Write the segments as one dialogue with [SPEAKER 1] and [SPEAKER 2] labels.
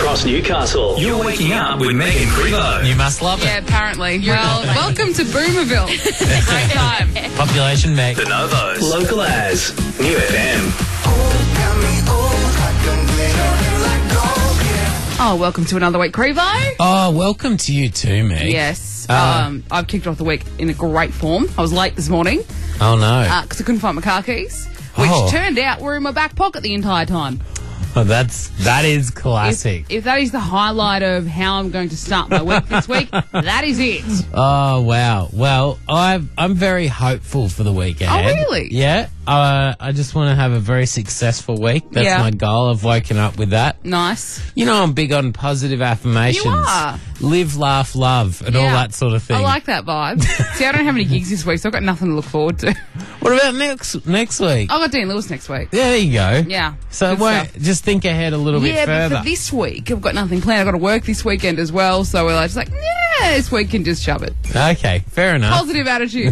[SPEAKER 1] across Newcastle. You're waking up with Meg and Crevo.
[SPEAKER 2] You must love it.
[SPEAKER 3] Yeah, apparently. Well, welcome to Boomerville. Great time.
[SPEAKER 2] Population, Meg.
[SPEAKER 1] The Novos. Local as New FM.
[SPEAKER 3] Oh, welcome to another week, Crevo.
[SPEAKER 2] Oh, welcome to you too, Meg.
[SPEAKER 3] Yes. I've kicked off the week in a great form. I was late this morning
[SPEAKER 2] Oh, no.
[SPEAKER 3] because I couldn't find my car keys, which turned out were in my back pocket the entire time.
[SPEAKER 2] Oh, that is classic.
[SPEAKER 3] If that is the highlight of how I'm going to start my week this week, that is it.
[SPEAKER 2] Oh, wow. Well, I'm very hopeful for the week ahead.
[SPEAKER 3] Oh, really?
[SPEAKER 2] Yeah. I just want to have a very successful week. That's my goal. I've woken up with that.
[SPEAKER 3] Nice.
[SPEAKER 2] You know, I'm big on positive affirmations.
[SPEAKER 3] You are.
[SPEAKER 2] Live, laugh, love, and all that sort of thing.
[SPEAKER 3] I like that vibe. See, I don't have any gigs this week, so I've got nothing to look forward to.
[SPEAKER 2] What about next week?
[SPEAKER 3] I've got Dean Lewis next week.
[SPEAKER 2] There you go.
[SPEAKER 3] Yeah.
[SPEAKER 2] So just think ahead a little bit further.
[SPEAKER 3] Yeah, but for this week, I've got nothing planned. I've got to work this weekend as well, so we're just like, this week can just shove it.
[SPEAKER 2] Okay, fair enough.
[SPEAKER 3] Positive attitude.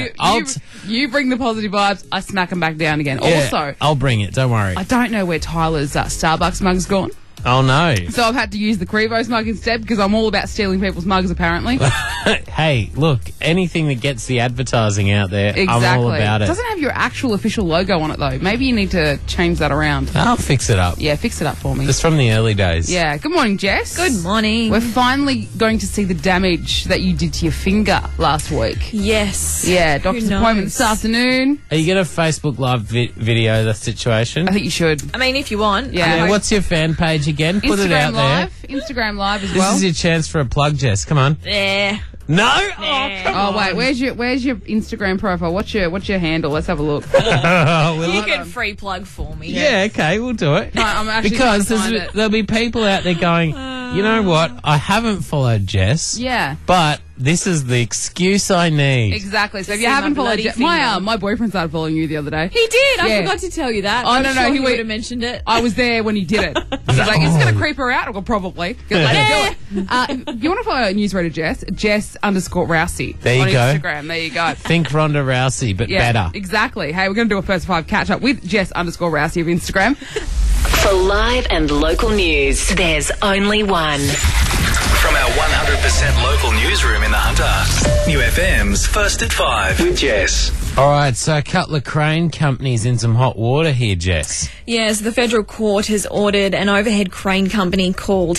[SPEAKER 3] You bring the positive vibes, I smack them back down again.
[SPEAKER 2] Yeah,
[SPEAKER 3] Also,
[SPEAKER 2] I'll bring it, don't worry.
[SPEAKER 3] I don't know where Tyler's Starbucks mug's gone.
[SPEAKER 2] Oh, no.
[SPEAKER 3] So I've had to use the Crevo's mug instead because I'm all about stealing people's mugs, apparently.
[SPEAKER 2] Hey, look, anything that gets the advertising out there,
[SPEAKER 3] Exactly.
[SPEAKER 2] I'm all about it.
[SPEAKER 3] It doesn't have your actual official logo on it, though. Maybe you need to change that around.
[SPEAKER 2] I'll fix it up.
[SPEAKER 3] Yeah, fix it up for me.
[SPEAKER 2] It's from the early days.
[SPEAKER 3] Yeah. Good morning, Jess.
[SPEAKER 4] Good morning.
[SPEAKER 3] We're finally going to see the damage that you did to your finger last week.
[SPEAKER 4] Yes.
[SPEAKER 3] Yeah, doctor's appointment this afternoon.
[SPEAKER 2] Are you going to Facebook Live video the situation?
[SPEAKER 3] I think you should.
[SPEAKER 4] I mean, if you want.
[SPEAKER 3] Yeah.
[SPEAKER 2] What's your fan page again? Put it out there.
[SPEAKER 3] Instagram Live as
[SPEAKER 2] This
[SPEAKER 3] well.
[SPEAKER 2] is your chance for a plug, Jess. Come on.
[SPEAKER 4] Yeah.
[SPEAKER 2] No? Oh, come on.
[SPEAKER 3] Oh, wait. Where's your Instagram profile? What's your handle? Let's have a look.
[SPEAKER 4] You can free plug for me.
[SPEAKER 2] Yeah, okay, we'll do it.
[SPEAKER 3] No, I'm actually
[SPEAKER 2] because
[SPEAKER 3] trying to find it.
[SPEAKER 2] there'll be people out there going, you know what? I haven't followed Jess.
[SPEAKER 3] Yeah.
[SPEAKER 2] But this is the excuse I need.
[SPEAKER 3] Exactly. So if
[SPEAKER 4] See
[SPEAKER 3] you haven't
[SPEAKER 4] my
[SPEAKER 3] followed
[SPEAKER 4] bloody
[SPEAKER 3] my boyfriend started following you the other day.
[SPEAKER 4] He did. I
[SPEAKER 3] Yeah.
[SPEAKER 4] forgot to tell you that.
[SPEAKER 3] Oh,
[SPEAKER 4] I'm
[SPEAKER 3] no,
[SPEAKER 4] sure
[SPEAKER 3] he
[SPEAKER 4] he would have mentioned it.
[SPEAKER 3] I was there when he did it. He's like, is it going to creep her out? I go, probably. Go, let's do it. If you want to follow newsreader Jess _Rousey
[SPEAKER 2] There you
[SPEAKER 3] on
[SPEAKER 2] go.
[SPEAKER 3] Instagram. There you go.
[SPEAKER 2] Think Ronda Rousey, but better.
[SPEAKER 3] Exactly. Hey, we're going to do a first five catch up with Jess _Rousey of Instagram.
[SPEAKER 5] For live and local news, there's only one.
[SPEAKER 1] From our 100% local newsroom in the Hunter. New FM's First at 5 with Jess.
[SPEAKER 2] All right, so Cutler Crane Company's in some hot water here, Jess.
[SPEAKER 4] Yes, the federal court has ordered an overhead crane company called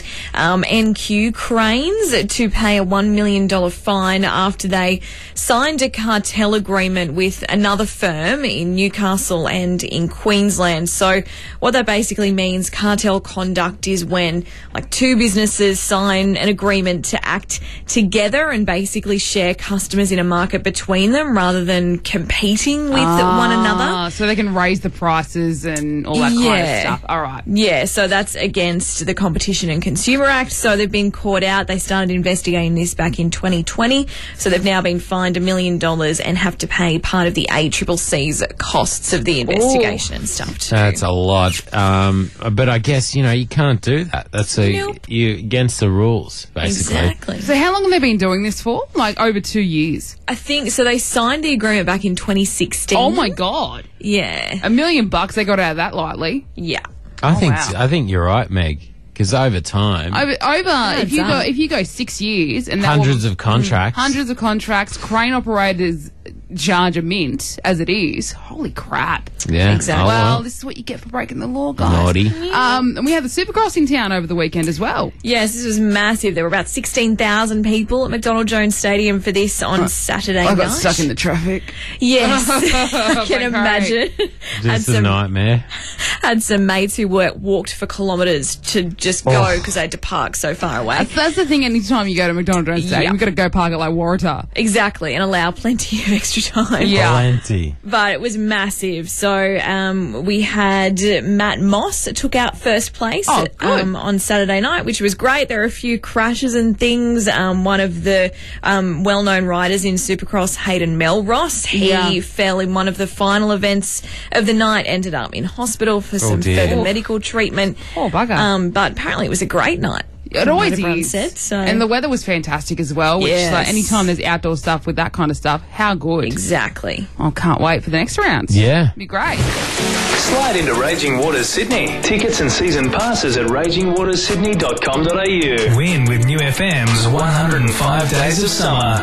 [SPEAKER 4] NQ Cranes to pay a $1 million fine after they signed a cartel agreement with another firm in Newcastle and in Queensland. So what that basically means, cartel conduct is when like two businesses sign an agreement to act together and basically share customers in a market between them rather than competing with one another.
[SPEAKER 3] So they can raise the prices and all that kind of stuff. All right.
[SPEAKER 4] Yeah, so that's against the Competition and Consumer Act. So they've been caught out. They started investigating this back in 2020. So they've now been fined $1 million and have to pay part of the ACCC's costs of the investigation and stuff too.
[SPEAKER 2] That's a lot. But I guess, you can't do that. That's you against the rules, basically.
[SPEAKER 4] Exactly.
[SPEAKER 3] So how long have they been doing this for? Like over 2 years.
[SPEAKER 4] I think so. They signed the agreement back in 2016.
[SPEAKER 3] Oh my God.
[SPEAKER 4] Yeah.
[SPEAKER 3] $1 million they got out of that lightly.
[SPEAKER 4] Yeah.
[SPEAKER 2] I
[SPEAKER 3] wow.
[SPEAKER 2] think you're right, Meg. Because over time,
[SPEAKER 3] if you go 6 years and that
[SPEAKER 2] hundreds of contracts,
[SPEAKER 3] crane operators charge a mint as it is. Holy crap!
[SPEAKER 2] Yeah,
[SPEAKER 4] exactly.
[SPEAKER 2] oh,
[SPEAKER 3] Well, this is what you get for breaking the law, guys.
[SPEAKER 2] Naughty.
[SPEAKER 3] And we had the Supercross in town over the weekend as well.
[SPEAKER 4] Yes, this was massive. There were about 16,000 people at McDonald Jones Stadium for this on Saturday night.
[SPEAKER 3] I got stuck in the traffic.
[SPEAKER 4] Yes, I can imagine.
[SPEAKER 2] Just a nightmare.
[SPEAKER 4] Had some mates who walked for kilometres to just go because they had to park so far away.
[SPEAKER 3] That's the thing. Anytime you go to McDonald Jones Stadium, you've got to go park at like Waratah.
[SPEAKER 4] Exactly, and allow plenty of extra time.
[SPEAKER 3] Yeah.
[SPEAKER 2] Plenty.
[SPEAKER 4] But it was massive. So we had Matt Moss took out first place on Saturday night, which was great. There were a few crashes and things. One of the well-known riders in Supercross, Hayden Melross, he fell in one of the final events of the night, ended up in hospital for some further medical treatment.
[SPEAKER 3] Oh, bugger.
[SPEAKER 4] But apparently it was a great night.
[SPEAKER 3] It always
[SPEAKER 4] everyone
[SPEAKER 3] is.
[SPEAKER 4] said, so.
[SPEAKER 3] And the weather was fantastic as well, which is like
[SPEAKER 4] Yes.
[SPEAKER 3] anytime there's outdoor stuff with that kind of stuff, how good.
[SPEAKER 4] Exactly.
[SPEAKER 3] I can't wait for the next round.
[SPEAKER 2] Yeah.
[SPEAKER 3] Be great.
[SPEAKER 1] Slide into Raging Waters Sydney. Tickets and season passes at ragingwatersydney.com.au. Win with New FM's 105 Days of Summer.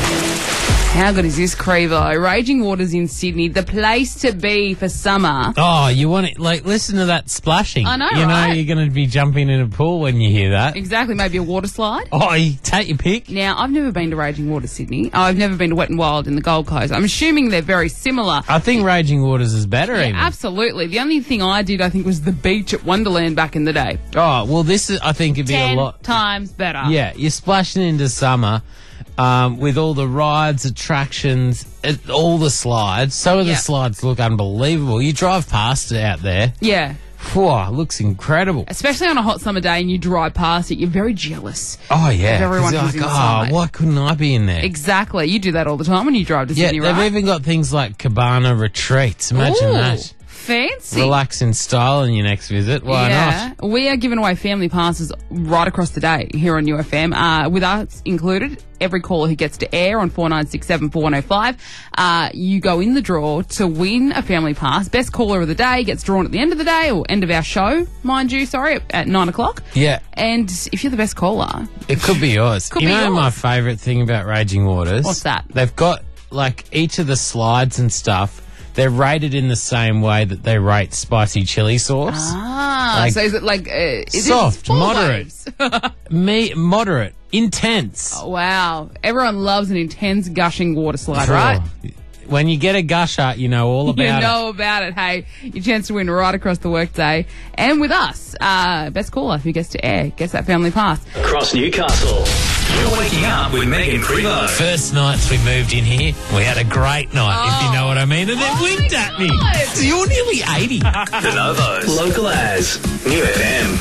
[SPEAKER 3] How good is this, Crevo? Raging Waters in Sydney, the place to be for summer.
[SPEAKER 2] Oh, you want it? Like, listen to that splashing.
[SPEAKER 3] I know,
[SPEAKER 2] You know,
[SPEAKER 3] right?
[SPEAKER 2] you're going to be jumping in a pool when you hear that.
[SPEAKER 3] Exactly, maybe a water slide.
[SPEAKER 2] Oh, you take your pick.
[SPEAKER 3] Now, I've never been to Raging Waters Sydney. I've never been to Wet n Wild in the Gold Coast. I'm assuming they're very similar.
[SPEAKER 2] I think Raging Waters is better, even.
[SPEAKER 3] Absolutely. The only thing I did, I think, was the beach at Wonderland back in the day.
[SPEAKER 2] Oh, well, this is, I think, it'd be
[SPEAKER 3] 10
[SPEAKER 2] a lot.
[SPEAKER 3] times better.
[SPEAKER 2] Yeah, you're splashing into summer with all the rides, attractions, all the slides. Some of the
[SPEAKER 3] Yeah.
[SPEAKER 2] slides look unbelievable. You drive past it out there.
[SPEAKER 3] Yeah.
[SPEAKER 2] Whew, it looks incredible.
[SPEAKER 3] Especially on a hot summer day and you drive past it, you're very jealous.
[SPEAKER 2] Oh, yeah.
[SPEAKER 3] Of everyone
[SPEAKER 2] 'Cause
[SPEAKER 3] who's
[SPEAKER 2] you're like,
[SPEAKER 3] inside.
[SPEAKER 2] oh, why couldn't I be in there?
[SPEAKER 3] Exactly. You do that all the time when you drive to
[SPEAKER 2] Yeah,
[SPEAKER 3] Sydney,
[SPEAKER 2] they've
[SPEAKER 3] right?
[SPEAKER 2] even got things like cabana retreats. Imagine
[SPEAKER 3] Ooh,
[SPEAKER 2] that.
[SPEAKER 3] Fancy.
[SPEAKER 2] Relax in style on your next visit. Why not?
[SPEAKER 3] We are giving away family passes right across the day here on UFM. With us included, every caller who gets to air on 49674105, you go in the draw to win a family pass. Best caller of the day gets drawn at the end of the day, or end of our show, mind you, at 9 o'clock.
[SPEAKER 2] Yeah.
[SPEAKER 3] And if you're the best caller,
[SPEAKER 2] It could be yours.
[SPEAKER 3] Could
[SPEAKER 2] you
[SPEAKER 3] be
[SPEAKER 2] know
[SPEAKER 3] yours.
[SPEAKER 2] my favourite thing about Raging Waters?
[SPEAKER 3] What's that?
[SPEAKER 2] They've got, like, each of the slides and stuff, they're rated in the same way that they rate spicy chili sauce. Like,
[SPEAKER 3] so is it like... is
[SPEAKER 2] soft,
[SPEAKER 3] it full
[SPEAKER 2] moderate.
[SPEAKER 3] waves?
[SPEAKER 2] Moderate, intense.
[SPEAKER 3] Wow. Everyone loves an intense gushing water slide, right?
[SPEAKER 2] Oh, when you get a gusher, you know all about
[SPEAKER 3] You
[SPEAKER 2] it.
[SPEAKER 3] know about it. Hey, your chance to win right across the workday. And with us, best caller who gets to air, gets that family pass.
[SPEAKER 1] Across Newcastle. You're waking up with Megan Crevo.
[SPEAKER 2] First nights we moved in here, we had a great night, if you know what I mean, and then winked at me.
[SPEAKER 3] God.
[SPEAKER 2] You're nearly 80.
[SPEAKER 1] The Novos. Local as New FM.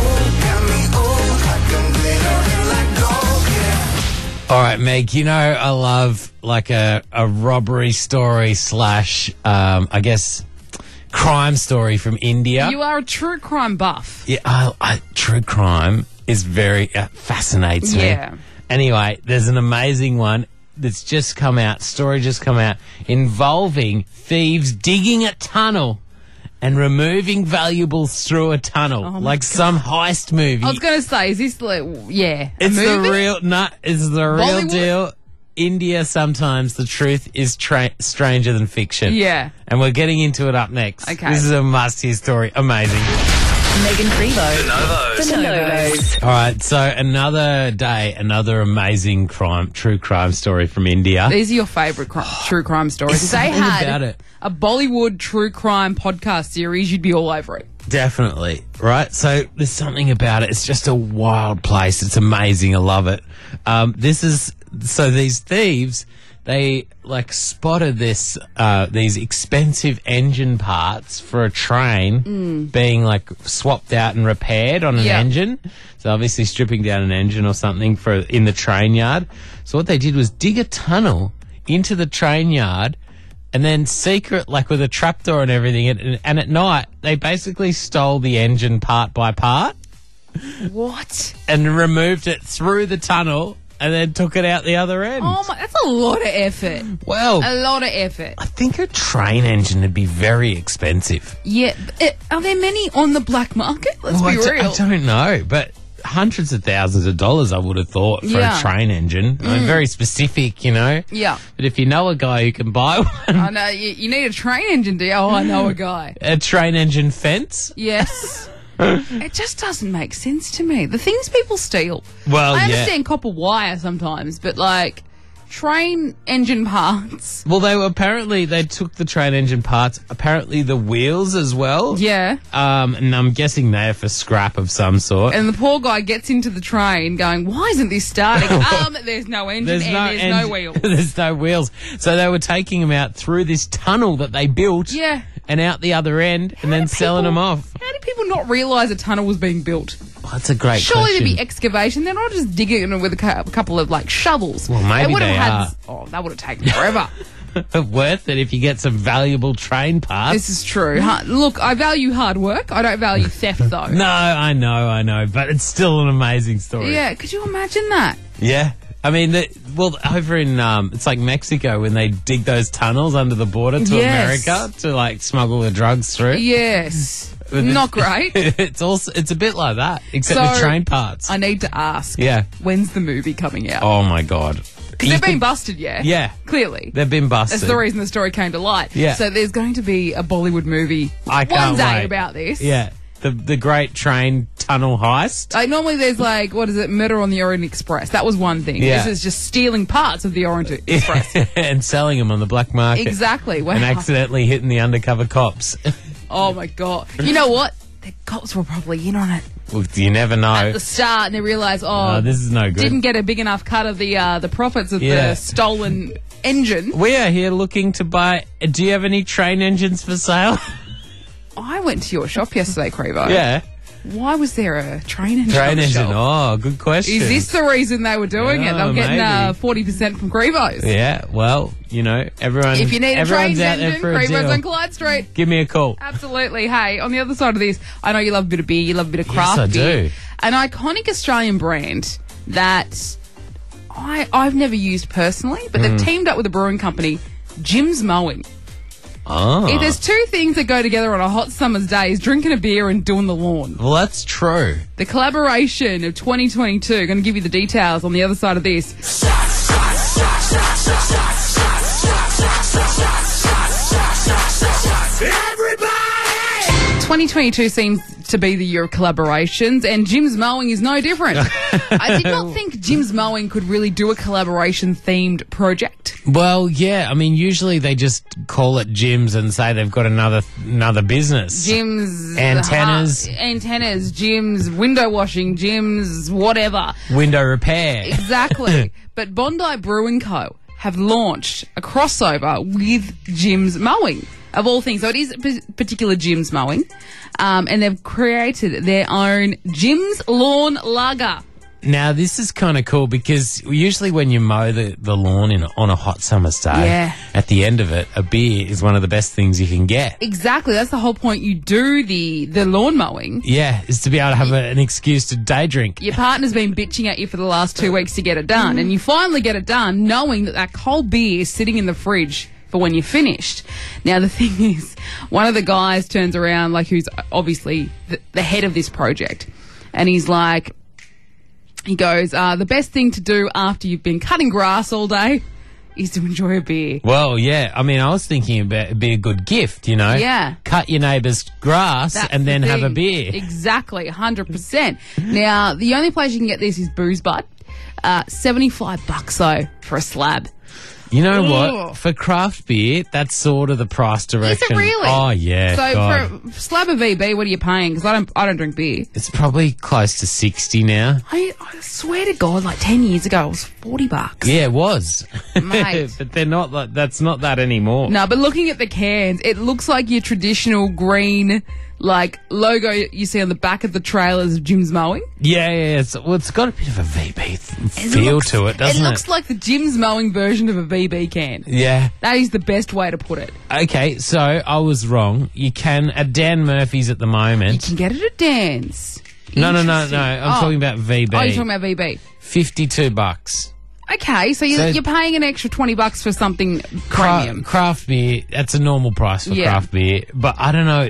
[SPEAKER 2] All right, Meg, you know I love like a robbery story slash, I guess, crime story from India.
[SPEAKER 3] You are a true crime buff.
[SPEAKER 2] Yeah, true crime is very, fascinates me.
[SPEAKER 3] Yeah.
[SPEAKER 2] Anyway, there's an amazing one that's just come out, story just come out, involving thieves digging a tunnel and removing valuables through a tunnel, like some heist movie.
[SPEAKER 3] I was going to say, is this like, yeah. a
[SPEAKER 2] It's the
[SPEAKER 3] movie?
[SPEAKER 2] real, it's the real
[SPEAKER 3] Bollywood?
[SPEAKER 2] deal. India, sometimes the truth is stranger than fiction.
[SPEAKER 3] Yeah.
[SPEAKER 2] And we're getting into it up next.
[SPEAKER 3] Okay.
[SPEAKER 2] This is a must-hear story. Amazing.
[SPEAKER 5] Megan Crevo.
[SPEAKER 1] The Novos.
[SPEAKER 5] The Novos.
[SPEAKER 2] All right, so another day, another amazing true crime story from India.
[SPEAKER 3] These are your favourite true crime stories. If they
[SPEAKER 2] something
[SPEAKER 3] had
[SPEAKER 2] about it.
[SPEAKER 3] a Bollywood true crime podcast series, you'd be all over it.
[SPEAKER 2] Definitely, right? So there's something about it. It's just a wild place. It's amazing. I love it. These thieves, they like spotted these expensive engine parts for a train being like swapped out and repaired on an
[SPEAKER 3] Yeah.
[SPEAKER 2] engine. So obviously stripping down an engine or something in the train yard. So what they did was dig a tunnel into the train yard and then secret, like with a trapdoor and everything. And at night, they basically stole the engine part by part
[SPEAKER 3] What?
[SPEAKER 2] and removed it through the tunnel and then took it out the other end.
[SPEAKER 3] Oh my, that's a lot of effort.
[SPEAKER 2] Well,
[SPEAKER 3] A lot of effort.
[SPEAKER 2] I think a train engine would be very expensive.
[SPEAKER 3] Yeah. Are there many on the black market? Let's
[SPEAKER 2] Well,
[SPEAKER 3] be real.
[SPEAKER 2] I don't know, but hundreds of thousands of dollars I would have thought for
[SPEAKER 3] Yeah.
[SPEAKER 2] a train engine. I mean, very specific, you know.
[SPEAKER 3] Yeah.
[SPEAKER 2] But if you know a guy who can buy one,
[SPEAKER 3] I know. You need a train engine, do you? Oh, I know a guy.
[SPEAKER 2] a train engine fence.
[SPEAKER 3] Yes. It just doesn't make sense to me. The things people steal.
[SPEAKER 2] Well,
[SPEAKER 3] I
[SPEAKER 2] yeah.
[SPEAKER 3] understand copper wire sometimes, but like train engine parts.
[SPEAKER 2] Well, they took the train engine parts, apparently the wheels as well.
[SPEAKER 3] Yeah.
[SPEAKER 2] And I'm guessing they're for scrap of some sort.
[SPEAKER 3] And the poor guy gets into the train going, why isn't this starting? There's no engine there's no wheel.
[SPEAKER 2] There's no wheels. So they were taking them out through this tunnel that they built.
[SPEAKER 3] Yeah.
[SPEAKER 2] And out the other end, and then selling them off.
[SPEAKER 3] How did people not realise a tunnel was being built?
[SPEAKER 2] Oh, that's a great
[SPEAKER 3] Surely
[SPEAKER 2] question.
[SPEAKER 3] there'd be excavation. They're not just digging it with a couple of like shovels.
[SPEAKER 2] Well, maybe
[SPEAKER 3] would have
[SPEAKER 2] they
[SPEAKER 3] had.
[SPEAKER 2] are.
[SPEAKER 3] Oh, that would have taken forever.
[SPEAKER 2] worth it if you get some valuable train parts.
[SPEAKER 3] This is true. Look, I value hard work. I don't value theft, though.
[SPEAKER 2] No, I know, but it's still an amazing story.
[SPEAKER 3] Yeah, could you imagine that?
[SPEAKER 2] Yeah. I mean, over in, it's like Mexico when they dig those tunnels under the border to
[SPEAKER 3] Yes.
[SPEAKER 2] America to, like, smuggle the drugs through.
[SPEAKER 3] Yes. Not great.
[SPEAKER 2] It's a bit like that, except with
[SPEAKER 3] So,
[SPEAKER 2] train parts.
[SPEAKER 3] I need to ask.
[SPEAKER 2] Yeah.
[SPEAKER 3] When's the movie coming out?
[SPEAKER 2] Oh, my God.
[SPEAKER 3] Because they've been busted, yeah?
[SPEAKER 2] Yeah.
[SPEAKER 3] Clearly.
[SPEAKER 2] They've been busted.
[SPEAKER 3] That's the reason the story came to light.
[SPEAKER 2] Yeah.
[SPEAKER 3] So there's going to be a Bollywood movie
[SPEAKER 2] I can't
[SPEAKER 3] one day
[SPEAKER 2] wait.
[SPEAKER 3] about this.
[SPEAKER 2] Yeah. The great train tunnel heist.
[SPEAKER 3] Like normally there's like, what is it, Murder on the Orient Express. That was one thing.
[SPEAKER 2] Yeah.
[SPEAKER 3] This is just stealing parts of the Orient Express.
[SPEAKER 2] And selling them on the black market.
[SPEAKER 3] Exactly. Wow.
[SPEAKER 2] And accidentally hitting the undercover cops.
[SPEAKER 3] Oh my God. You know what? The cops were probably in on it
[SPEAKER 2] Well, you never know.
[SPEAKER 3] at the start and they realised,
[SPEAKER 2] This is no good.
[SPEAKER 3] didn't get a big enough cut of the profits of
[SPEAKER 2] Yeah.
[SPEAKER 3] the stolen engine.
[SPEAKER 2] We are here looking to buy. Do you have any train engines for sale?
[SPEAKER 3] I went to your shop yesterday, Crevo.
[SPEAKER 2] Yeah.
[SPEAKER 3] Why was there a train engine?
[SPEAKER 2] Train
[SPEAKER 3] on the
[SPEAKER 2] engine.
[SPEAKER 3] shelf?
[SPEAKER 2] Oh, good question.
[SPEAKER 3] Is this the reason they were doing it? They were getting
[SPEAKER 2] maybe.
[SPEAKER 3] 40% from Crevo's.
[SPEAKER 2] Yeah, well, you know, everyone.
[SPEAKER 3] If you need a
[SPEAKER 2] everyone's
[SPEAKER 3] train
[SPEAKER 2] out there
[SPEAKER 3] engine,
[SPEAKER 2] for a
[SPEAKER 3] Crevo's
[SPEAKER 2] deal.
[SPEAKER 3] on Clyde Street.
[SPEAKER 2] Give me a call.
[SPEAKER 3] Absolutely. Hey, on the other side of this, I know you love a bit of beer, you love a bit of craft
[SPEAKER 2] I
[SPEAKER 3] beer.
[SPEAKER 2] do.
[SPEAKER 3] An iconic Australian brand that I've never used personally, but they've teamed up with a brewing company, Jim's Mowing.
[SPEAKER 2] Oh.
[SPEAKER 3] If there's two things that go together on a hot summer's day is drinking a beer and doing the lawn.
[SPEAKER 2] Well, that's true.
[SPEAKER 3] The collaboration of 2022, going to give you the details on the other side of this. 2022 seems to be the year of collaborations, and Jim's Mowing is no different. I did not think Jim's Mowing could really do a collaboration-themed project.
[SPEAKER 2] Well, yeah. I mean, usually they just call it Jim's and say they've got another business.
[SPEAKER 3] Jim's
[SPEAKER 2] Antennas.
[SPEAKER 3] Jim's window washing, Jim's whatever.
[SPEAKER 2] Window repair.
[SPEAKER 3] Exactly. But Bondi Brewing Co. have launched a crossover with Jim's Mowing, of all things. So it is particular Jim's Mowing, and they've created their own Jim's Lawn Lager.
[SPEAKER 2] Now, this is kind of cool because usually when you mow the lawn on a hot summer's day,
[SPEAKER 3] Yeah.
[SPEAKER 2] at the end of it, a beer is one of the best things you can get.
[SPEAKER 3] Exactly. That's the whole point. You do the lawn mowing.
[SPEAKER 2] Yeah, is to be able to have an excuse to day drink.
[SPEAKER 3] Your partner's been bitching at you for the last 2 weeks to get it done, and you finally get it done knowing that cold beer is sitting in the fridge for when you're finished. Now, the thing is, one of the guys turns around, like, who's obviously the head of this project, and he's like, he goes, the best thing to do after you've been cutting grass all day is to enjoy a beer.
[SPEAKER 2] Well, yeah. I mean, I was thinking about it'd be a good gift, you know?
[SPEAKER 3] Yeah.
[SPEAKER 2] Cut your neighbour's grass
[SPEAKER 3] That's
[SPEAKER 2] and then
[SPEAKER 3] the
[SPEAKER 2] have a
[SPEAKER 3] thing.
[SPEAKER 2] beer.
[SPEAKER 3] Exactly, 100%. Now, the only place you can get this is Booze Bud. $75 though for a slab.
[SPEAKER 2] You know
[SPEAKER 3] Ugh.
[SPEAKER 2] what? For craft beer, that's sort of the price to
[SPEAKER 3] Is
[SPEAKER 2] reckon.
[SPEAKER 3] it really?
[SPEAKER 2] Oh, yeah.
[SPEAKER 3] So
[SPEAKER 2] God.
[SPEAKER 3] for a slab of VB, what are you paying? Because I don't drink beer.
[SPEAKER 2] It's probably close to 60 now.
[SPEAKER 3] I swear to God, like 10 years ago, it was $40.
[SPEAKER 2] Yeah, it was.
[SPEAKER 3] Mate.
[SPEAKER 2] But they're not like, that's not that anymore.
[SPEAKER 3] No, but looking at the cans, it looks like your traditional green, like, logo you see on the back of the trailers of Jim's Mowing.
[SPEAKER 2] Yeah. It's got a bit of a VB feel to it, doesn't it?
[SPEAKER 3] It looks like the Jim's Mowing version of a VB can.
[SPEAKER 2] Yeah.
[SPEAKER 3] That is the best way to put it.
[SPEAKER 2] Okay, so I was wrong. You can, at Dan Murphy's at the
[SPEAKER 3] You
[SPEAKER 2] moment.
[SPEAKER 3] can get it at Dan's.
[SPEAKER 2] No.
[SPEAKER 3] Interesting.
[SPEAKER 2] I'm talking about VB.
[SPEAKER 3] Oh, you're talking about VB.
[SPEAKER 2] $52.
[SPEAKER 3] Okay, so you're paying an extra $20 for something premium.
[SPEAKER 2] Craft beer, that's a normal price for
[SPEAKER 3] Yeah.
[SPEAKER 2] craft beer. But I don't know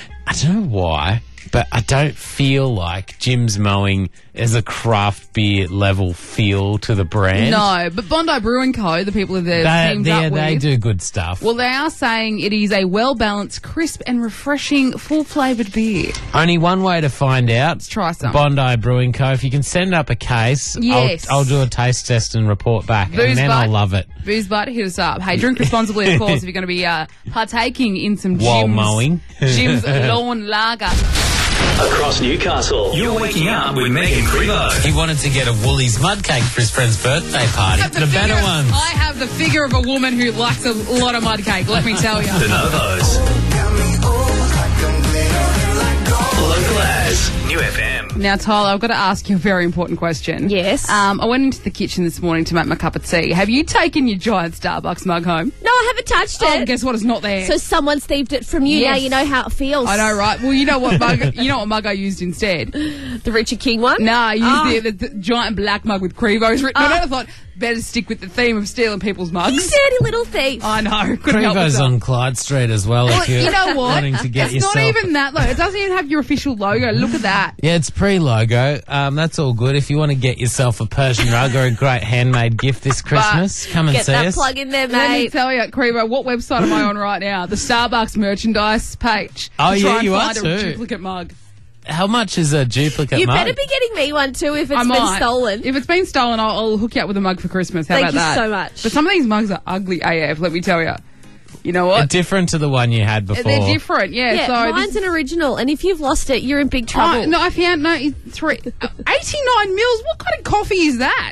[SPEAKER 2] why, but I don't feel like Jim's Mowing is a craft beer level feel to the brand.
[SPEAKER 3] No, but Bondi Brewing Co., the people that they're teamed up with,
[SPEAKER 2] they do good stuff.
[SPEAKER 3] well, they are saying it is a well-balanced, crisp and refreshing, full-flavoured beer.
[SPEAKER 2] Only one way to find out. Let's
[SPEAKER 3] try some.
[SPEAKER 2] Bondi Brewing Co. If you can send up a case,
[SPEAKER 3] Yes.
[SPEAKER 2] I'll do a taste test and report back,
[SPEAKER 3] Booze
[SPEAKER 2] and then
[SPEAKER 3] Bud.
[SPEAKER 2] I'll love it.
[SPEAKER 3] Booze Bud, hit us up. Hey, drink responsibly, of course, if you're going to be partaking in some
[SPEAKER 2] While mowing.
[SPEAKER 3] Jim's Lawn Lager.
[SPEAKER 1] Across Newcastle, you're waking up with Megan Crevo.
[SPEAKER 2] He wanted to get a Woolies mud cake for his friend's birthday party. The better ones.
[SPEAKER 3] I have the figure of a woman who likes a lot of mud cake, let me tell you.
[SPEAKER 1] The Novos. Local as New FM.
[SPEAKER 3] Now, Tyler, I've got to ask you a very important question.
[SPEAKER 6] Yes.
[SPEAKER 3] I went into the kitchen this morning to make my cup of tea. Have you taken your giant Starbucks mug home?
[SPEAKER 6] No, I haven't touched
[SPEAKER 3] Oh,
[SPEAKER 6] it.
[SPEAKER 3] guess what? It's not there.
[SPEAKER 6] So someone thieved it from you.
[SPEAKER 3] Yes.
[SPEAKER 6] Now you know how it feels.
[SPEAKER 3] I know, right? Well, you know what mug? You know what mug I used instead?
[SPEAKER 6] The Richard King one?
[SPEAKER 3] No, I used the giant black mug with Crevo's written on it. I thought better stick with the theme of stealing people's
[SPEAKER 6] You
[SPEAKER 3] mugs.
[SPEAKER 6] dirty little thief.
[SPEAKER 3] I know. Couldn't help
[SPEAKER 2] Crevo's
[SPEAKER 3] myself.
[SPEAKER 2] on Clyde Street as well. If you're
[SPEAKER 3] You know what?
[SPEAKER 2] wanting to get
[SPEAKER 3] It's
[SPEAKER 2] yourself.
[SPEAKER 3] not even that though. It doesn't even have your official logo. Look at that.
[SPEAKER 2] Yeah, it's pre-logo. That's all good. If you want to get yourself a Persian rug or a great handmade gift this Christmas, come and
[SPEAKER 6] Get
[SPEAKER 2] see
[SPEAKER 6] that
[SPEAKER 2] us.
[SPEAKER 6] plug in there,
[SPEAKER 3] Let me
[SPEAKER 6] mate.
[SPEAKER 3] tell you, Crevo, what website am I on right now? The Starbucks merchandise page.
[SPEAKER 2] Oh,
[SPEAKER 3] to
[SPEAKER 2] yeah,
[SPEAKER 3] try and
[SPEAKER 2] you are
[SPEAKER 3] find a
[SPEAKER 2] too.
[SPEAKER 3] duplicate mug.
[SPEAKER 2] How much is a duplicate
[SPEAKER 6] You
[SPEAKER 2] mug?
[SPEAKER 6] better be getting me one too if
[SPEAKER 3] I
[SPEAKER 6] it's
[SPEAKER 3] might.
[SPEAKER 6] been stolen.
[SPEAKER 3] If it's been stolen, I'll hook you up with a mug for Christmas. How
[SPEAKER 6] Thank
[SPEAKER 3] about
[SPEAKER 6] you
[SPEAKER 3] that?
[SPEAKER 6] so much.
[SPEAKER 3] But some of these mugs are ugly AF, let me tell you. You know what?
[SPEAKER 2] Different to the one you had before.
[SPEAKER 3] They're different, yeah.
[SPEAKER 6] Yeah,
[SPEAKER 3] so
[SPEAKER 6] mine's
[SPEAKER 3] this,
[SPEAKER 6] an original, and if you've lost it, you're in big trouble.
[SPEAKER 3] no, I found 89 mils. What kind of coffee is that?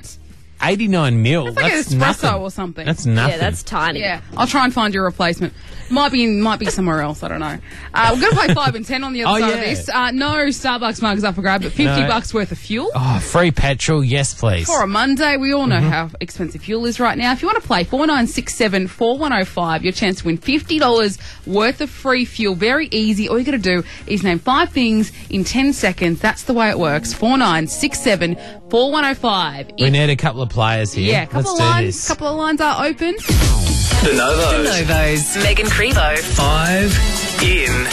[SPEAKER 2] 89 mil.
[SPEAKER 3] It's like
[SPEAKER 2] that's
[SPEAKER 3] an espresso
[SPEAKER 2] nothing.
[SPEAKER 3] or something.
[SPEAKER 2] That's nothing.
[SPEAKER 6] Yeah, that's tiny.
[SPEAKER 3] Yeah, I'll try and find your replacement. Might be somewhere else. I don't know. We're going to play 5 and 10 on the other side of
[SPEAKER 2] yeah.
[SPEAKER 3] this. No Starbucks mugs up for grab, but $50 worth of fuel.
[SPEAKER 2] Oh, free petrol, yes, please.
[SPEAKER 3] For a Monday, we all know how expensive fuel is right now. If you want to play 4967 4105, your chance to win $50 worth of free fuel. Very easy. All you got to do is name 5 things in 10 seconds. That's the way it works. 4967 4105.
[SPEAKER 2] We need a couple of players here.
[SPEAKER 3] Yeah, couple
[SPEAKER 2] Let's
[SPEAKER 3] of
[SPEAKER 2] do
[SPEAKER 3] lines.
[SPEAKER 2] this.
[SPEAKER 3] Couple of lines are open.
[SPEAKER 1] The Novos.
[SPEAKER 5] Novos. Megan Crevo.
[SPEAKER 1] 5 in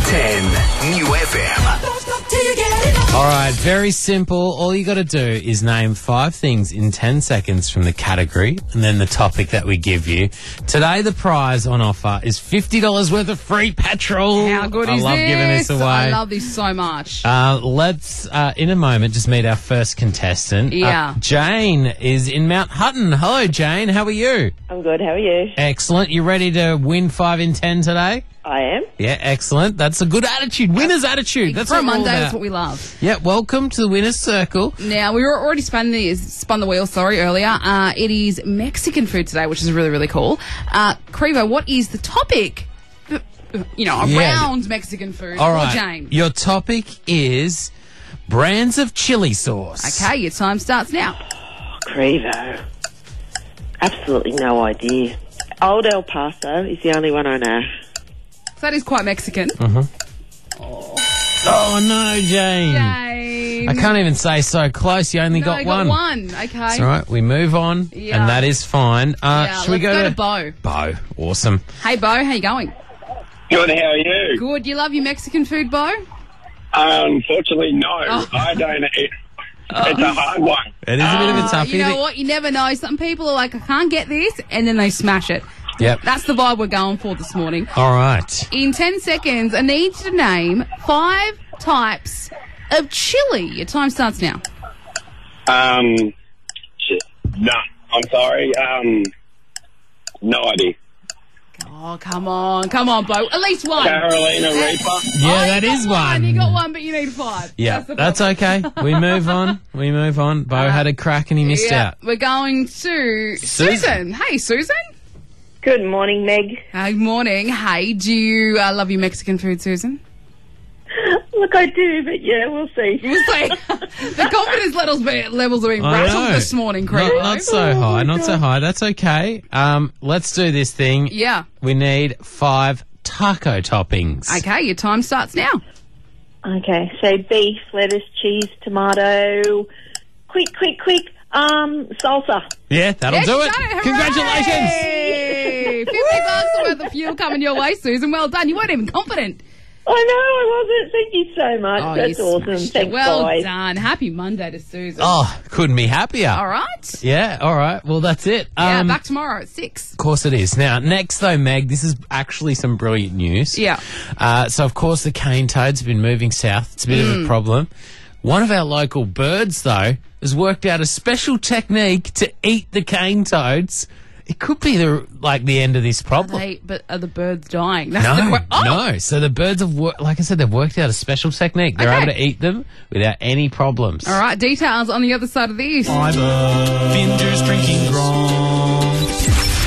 [SPEAKER 1] 10. New FM.
[SPEAKER 2] All right, very simple. All you got to do is name 5 things in 10 seconds from the category and then the topic that we give you. Today, the prize on offer is $50 worth of free petrol.
[SPEAKER 3] How good
[SPEAKER 2] I
[SPEAKER 3] is
[SPEAKER 2] love
[SPEAKER 3] this?
[SPEAKER 2] giving this away.
[SPEAKER 3] I love this so much.
[SPEAKER 2] Let's, in a moment, just meet our first contestant.
[SPEAKER 3] Yeah.
[SPEAKER 2] Jane is in Mount Hutton. Hello, Jane. How are you?
[SPEAKER 7] I'm good. How are you?
[SPEAKER 2] Excellent. You ready to win 5 in 10 today?
[SPEAKER 7] I am.
[SPEAKER 2] Yeah, excellent. That's a good attitude. Winner's attitude. That's
[SPEAKER 3] For a
[SPEAKER 2] what we're all
[SPEAKER 3] Monday,
[SPEAKER 2] about.
[SPEAKER 3] that's what we love.
[SPEAKER 2] Yeah, welcome to the winner's circle.
[SPEAKER 3] Now, we were already spun the wheel, earlier. It is Mexican food today, which is really, really cool. Crevo, what is the topic? Around Mexican food.
[SPEAKER 2] All
[SPEAKER 3] for
[SPEAKER 2] right.
[SPEAKER 3] Jane.
[SPEAKER 2] Your topic is brands of chili sauce.
[SPEAKER 3] Okay, your time starts now.
[SPEAKER 7] Crevo. Absolutely no idea. Old El Paso is the only one I know.
[SPEAKER 3] So that is quite Mexican.
[SPEAKER 2] Oh, no, Jane.
[SPEAKER 3] Jane.
[SPEAKER 2] I can't even say so close. You only
[SPEAKER 3] No,
[SPEAKER 2] got
[SPEAKER 3] you
[SPEAKER 2] one.
[SPEAKER 3] got one. Okay.
[SPEAKER 2] That's all right. We move on,
[SPEAKER 3] Yeah.
[SPEAKER 2] and that is fine.
[SPEAKER 3] Yeah,
[SPEAKER 2] should we
[SPEAKER 3] let's
[SPEAKER 2] go
[SPEAKER 3] to Bo.
[SPEAKER 2] Bo, awesome.
[SPEAKER 3] Hey, Bo, how you going?
[SPEAKER 8] Good, how are you?
[SPEAKER 3] Good. You love your Mexican food, Bo?
[SPEAKER 8] Unfortunately, no.
[SPEAKER 3] Oh.
[SPEAKER 8] I don't eat. It's a hard one.
[SPEAKER 2] It is a bit of a toughie.
[SPEAKER 3] You know what? You never know. Some people are like, I can't get this, and then they smash it.
[SPEAKER 2] Yep.
[SPEAKER 3] That's the vibe we're going for this morning.
[SPEAKER 2] All right.
[SPEAKER 3] In 10 seconds, I need you to name 5 types of chili. Your time starts now.
[SPEAKER 8] Shit. No, I'm sorry. No idea.
[SPEAKER 3] Oh, come on, Bo. At least one.
[SPEAKER 8] Carolina Reaper.
[SPEAKER 2] Yeah,
[SPEAKER 3] Oh,
[SPEAKER 2] that
[SPEAKER 3] you
[SPEAKER 2] is
[SPEAKER 3] got
[SPEAKER 2] one.
[SPEAKER 3] You got one, but you need 5.
[SPEAKER 2] Yeah,
[SPEAKER 3] the
[SPEAKER 2] that's
[SPEAKER 3] problem.
[SPEAKER 2] okay. We move on. Bo had a crack and he missed
[SPEAKER 3] Yeah,
[SPEAKER 2] out.
[SPEAKER 3] we're going to Susan. Hey, Susan.
[SPEAKER 7] Good morning, Meg.
[SPEAKER 3] Good morning. Hey, do you love your Mexican food, Susan?
[SPEAKER 7] Look, I do, but yeah, we'll see.
[SPEAKER 3] We'll see. The confidence levels are being
[SPEAKER 2] I
[SPEAKER 3] rattled
[SPEAKER 2] know.
[SPEAKER 3] this morning, Craig.
[SPEAKER 2] Not so high, not so high. That's okay. Let's do this thing.
[SPEAKER 3] Yeah.
[SPEAKER 2] We need 5 taco toppings.
[SPEAKER 3] Okay, your time starts now.
[SPEAKER 7] Okay, so beef, lettuce, cheese, tomato. Quick. Salsa.
[SPEAKER 2] Yeah, that'll
[SPEAKER 3] Yes,
[SPEAKER 2] do
[SPEAKER 3] you
[SPEAKER 2] it.
[SPEAKER 3] done it.
[SPEAKER 2] Congratulations.
[SPEAKER 3] Hooray! $50 worth of fuel coming your way, Susan. Well done. You weren't even confident.
[SPEAKER 7] I know, I wasn't. Thank you so much.
[SPEAKER 3] Oh,
[SPEAKER 7] That's
[SPEAKER 3] you
[SPEAKER 7] awesome.
[SPEAKER 3] smashed it.
[SPEAKER 7] Thanks,
[SPEAKER 3] Well
[SPEAKER 7] guys.
[SPEAKER 3] done. Happy Monday to Susan.
[SPEAKER 2] Oh, couldn't be happier.
[SPEAKER 3] All right.
[SPEAKER 2] Yeah, all right. Well, that's it.
[SPEAKER 3] Yeah, back tomorrow at 6.
[SPEAKER 2] Of course it is. Now, next though, Meg, this is actually some brilliant news.
[SPEAKER 3] Yeah.
[SPEAKER 2] So, of course, the cane toads have been moving south. It's a bit of a problem. One of our local birds, though, has worked out a special technique to eat the cane toads. It could be the end of this problem.
[SPEAKER 3] But are the birds dying? That's the
[SPEAKER 2] No. So the birds have, like I said, they've worked out a special technique. They're
[SPEAKER 3] Okay.
[SPEAKER 2] able to eat them without any problems.
[SPEAKER 3] All right, details on the other side of this.
[SPEAKER 1] I'm a binger's drinking wrong.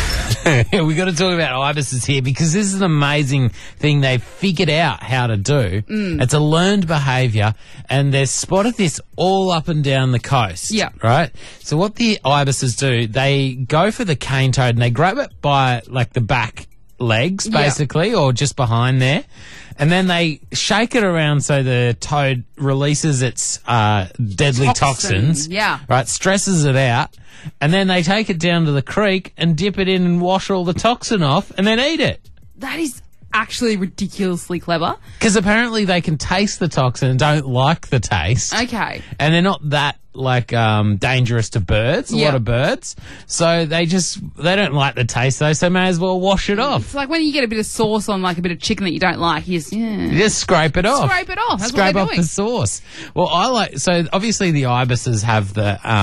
[SPEAKER 2] We got to talk about ibises here because this is an amazing thing they've figured out how to do. It's a learned behaviour, and they've spotted this all up and down the coast.
[SPEAKER 3] Yeah.
[SPEAKER 2] Right? So what the ibises do, they go for the cane toad and they grab it by like the back legs, basically, or just behind there. And then they shake it around so the toad releases its deadly toxins.
[SPEAKER 3] Yeah.
[SPEAKER 2] Right, stresses it out. And then they take it down to the creek and dip it in and wash all the toxin off and then eat it.
[SPEAKER 3] That is actually ridiculously clever.
[SPEAKER 2] Because apparently they can taste the toxin and don't like the taste.
[SPEAKER 3] Okay.
[SPEAKER 2] And they're not that dangerous to birds, a lot of birds. So they don't like the taste though, so may as well wash it off.
[SPEAKER 3] It's like when you get a bit of sauce on like a bit of chicken that you don't like, you
[SPEAKER 2] just scrape it off.
[SPEAKER 3] Scrape it off. That's
[SPEAKER 2] Scrape
[SPEAKER 3] what they're
[SPEAKER 2] off
[SPEAKER 3] doing.
[SPEAKER 2] the sauce. Well, so obviously the ibises have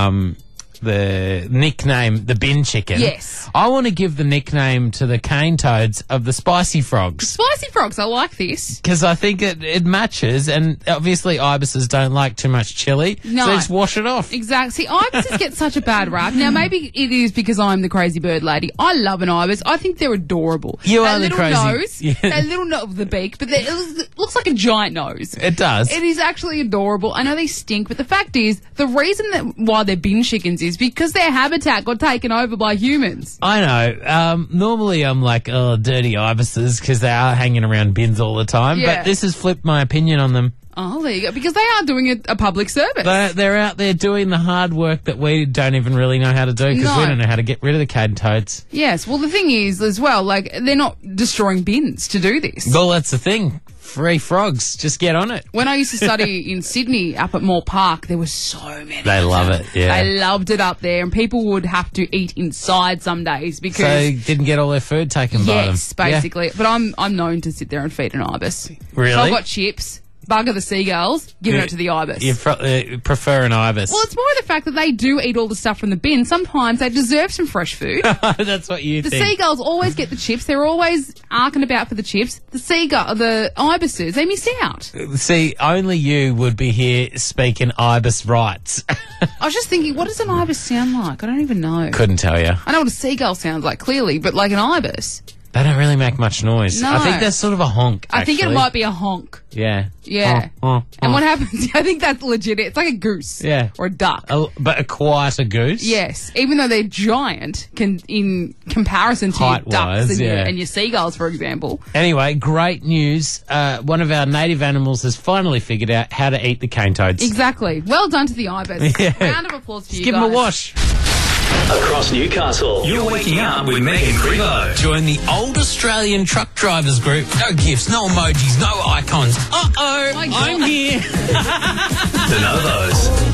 [SPEAKER 2] the nickname, the bin chicken.
[SPEAKER 3] Yes.
[SPEAKER 2] I want to give the nickname to the cane toads of the spicy frogs.
[SPEAKER 3] Spicy frogs, I like this.
[SPEAKER 2] Because I think it matches, and obviously ibises don't like too much chili,
[SPEAKER 3] No.
[SPEAKER 2] so just wash it off.
[SPEAKER 3] Exactly. See, ibises get such a bad rap. Now, maybe it is because I'm the crazy bird lady. I love an ibis. I think they're adorable.
[SPEAKER 2] You
[SPEAKER 3] that
[SPEAKER 2] are the
[SPEAKER 3] little
[SPEAKER 2] crazy-
[SPEAKER 3] nose,
[SPEAKER 2] Yeah.
[SPEAKER 3] that little nose of the beak, but it looks like a giant nose.
[SPEAKER 2] It does.
[SPEAKER 3] It is actually adorable. I know they stink, but the fact is, the reason why they're bin chickens is because their habitat got taken over by humans.
[SPEAKER 2] I know. Normally I'm like, oh, dirty ibises, because they are hanging around bins all the time.
[SPEAKER 3] Yeah.
[SPEAKER 2] But this has flipped my opinion on them.
[SPEAKER 3] Oh, there you go. Because they are doing a public service.
[SPEAKER 2] They're out there doing the hard work that we don't even really know how to do, because we
[SPEAKER 3] No.
[SPEAKER 2] don't know how to get rid of the cane toads.
[SPEAKER 3] Yes. Well, the thing is, as well, like, they're not destroying bins to do this.
[SPEAKER 2] Well, that's the thing. Free frogs. Just get on it.
[SPEAKER 3] When I used to study in Sydney up at Moore Park, there were so many.
[SPEAKER 2] They love it, yeah.
[SPEAKER 3] They loved it up there, and people would have to eat inside some days
[SPEAKER 2] So
[SPEAKER 3] because.
[SPEAKER 2] they didn't get all their food taken by them.
[SPEAKER 3] Yes, basically. But I'm known to sit there and feed an ibis.
[SPEAKER 2] Really?
[SPEAKER 3] So I've got chips, bugger the seagulls, giving
[SPEAKER 2] Yeah.
[SPEAKER 3] it to the ibis.
[SPEAKER 2] You prefer an ibis.
[SPEAKER 3] Well, it's more the fact that they do eat all the stuff from the bin. Sometimes they deserve some fresh food.
[SPEAKER 2] That's what you
[SPEAKER 3] The
[SPEAKER 2] think.
[SPEAKER 3] seagulls always get the chips. They're always arcing about for the chips. The ibises, they miss out.
[SPEAKER 2] See, only you would be here speaking ibis rights.
[SPEAKER 3] I was just thinking, what does an ibis sound like? I don't even know.
[SPEAKER 2] Couldn't tell you.
[SPEAKER 3] I know what a seagull sounds like, clearly, but like an ibis.
[SPEAKER 2] They don't really make much noise.
[SPEAKER 3] No.
[SPEAKER 2] I think that's sort of a honk,
[SPEAKER 3] I think it
[SPEAKER 2] actually.
[SPEAKER 3] might be a honk.
[SPEAKER 2] Yeah.
[SPEAKER 3] Yeah.
[SPEAKER 2] Oh,
[SPEAKER 3] And what happens? I think that's legit. It's like a goose.
[SPEAKER 2] Yeah.
[SPEAKER 3] Or a duck.
[SPEAKER 2] But a quieter goose?
[SPEAKER 3] Yes, even though they're giant in comparison to your ducks
[SPEAKER 2] Height-wise,
[SPEAKER 3] and,
[SPEAKER 2] yeah.
[SPEAKER 3] and your seagulls, for example.
[SPEAKER 2] Anyway, great news. One of our native animals has finally figured out how to eat the cane toads.
[SPEAKER 3] Exactly. Well done to the ibis.
[SPEAKER 2] Yeah.
[SPEAKER 3] Round of applause for
[SPEAKER 2] Just
[SPEAKER 3] you
[SPEAKER 2] give
[SPEAKER 3] guys.
[SPEAKER 2] them a wash.
[SPEAKER 1] Across Newcastle, you're waking up with Megan Grivo.
[SPEAKER 2] Join the Old Australian Truck Drivers Group. No gifts, no emojis, no icons. Uh-oh,
[SPEAKER 3] My God.
[SPEAKER 2] I'm here.
[SPEAKER 1] The Novos.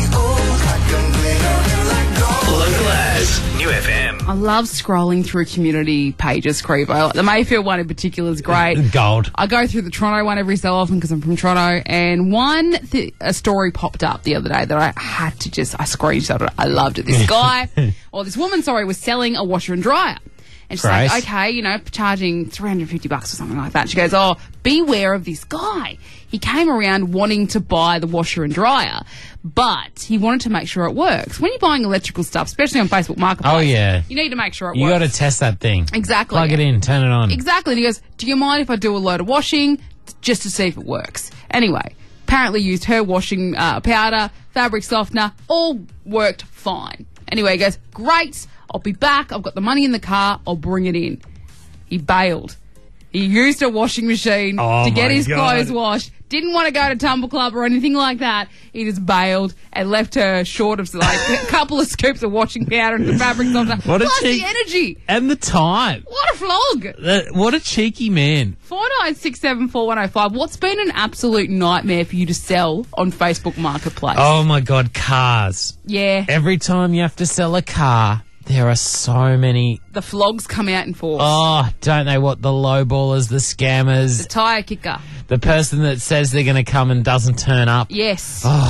[SPEAKER 1] Local as New FM.
[SPEAKER 3] I love scrolling through community pages, Crevo. The Mayfield one in particular is great.
[SPEAKER 2] Gold.
[SPEAKER 3] I go through the Toronto one every so often because I'm from Toronto, and a story popped up the other day that I had to I screenshot it. I loved it. This guy, or this woman, was selling a washer and dryer. And she's like,
[SPEAKER 2] Great.
[SPEAKER 3] okay, charging $350 or something like that. She goes, oh, beware of this guy. He came around wanting to buy the washer and dryer, but he wanted to make sure it works. When you're buying electrical stuff, especially on Facebook Marketplace,
[SPEAKER 2] Oh, yeah.
[SPEAKER 3] you need to make sure it
[SPEAKER 2] You
[SPEAKER 3] works.
[SPEAKER 2] got to test that thing.
[SPEAKER 3] Exactly.
[SPEAKER 2] Plug it in, turn it on.
[SPEAKER 3] Exactly. And he goes, do you mind if I do a load of washing just to see if it works? Anyway, apparently used her washing powder, fabric softener, all worked fine. Anyway, he goes, great, I'll be back. I've got the money in the car. I'll bring it in. He bailed. He used a washing machine to get
[SPEAKER 2] my
[SPEAKER 3] his
[SPEAKER 2] God.
[SPEAKER 3] clothes washed. Didn't want to go to Tumble Club or anything like that. He just bailed and left her short of like a couple of scoops of washing powder and the fabric softener.
[SPEAKER 2] What a
[SPEAKER 3] Plus
[SPEAKER 2] cheek-
[SPEAKER 3] the energy.
[SPEAKER 2] And the time.
[SPEAKER 3] What a flog.
[SPEAKER 2] What a cheeky man.
[SPEAKER 3] 49674105. What's been an absolute nightmare for you to sell on Facebook Marketplace?
[SPEAKER 2] Oh, my God, cars.
[SPEAKER 3] Yeah.
[SPEAKER 2] Every time you have to sell a car, there are so many.
[SPEAKER 3] The flogs come out in force.
[SPEAKER 2] Oh, don't they what? The lowballers, the scammers,
[SPEAKER 3] The tyre kicker.
[SPEAKER 2] the person that says they're going to come and doesn't turn up.
[SPEAKER 3] Yes.
[SPEAKER 2] Oh,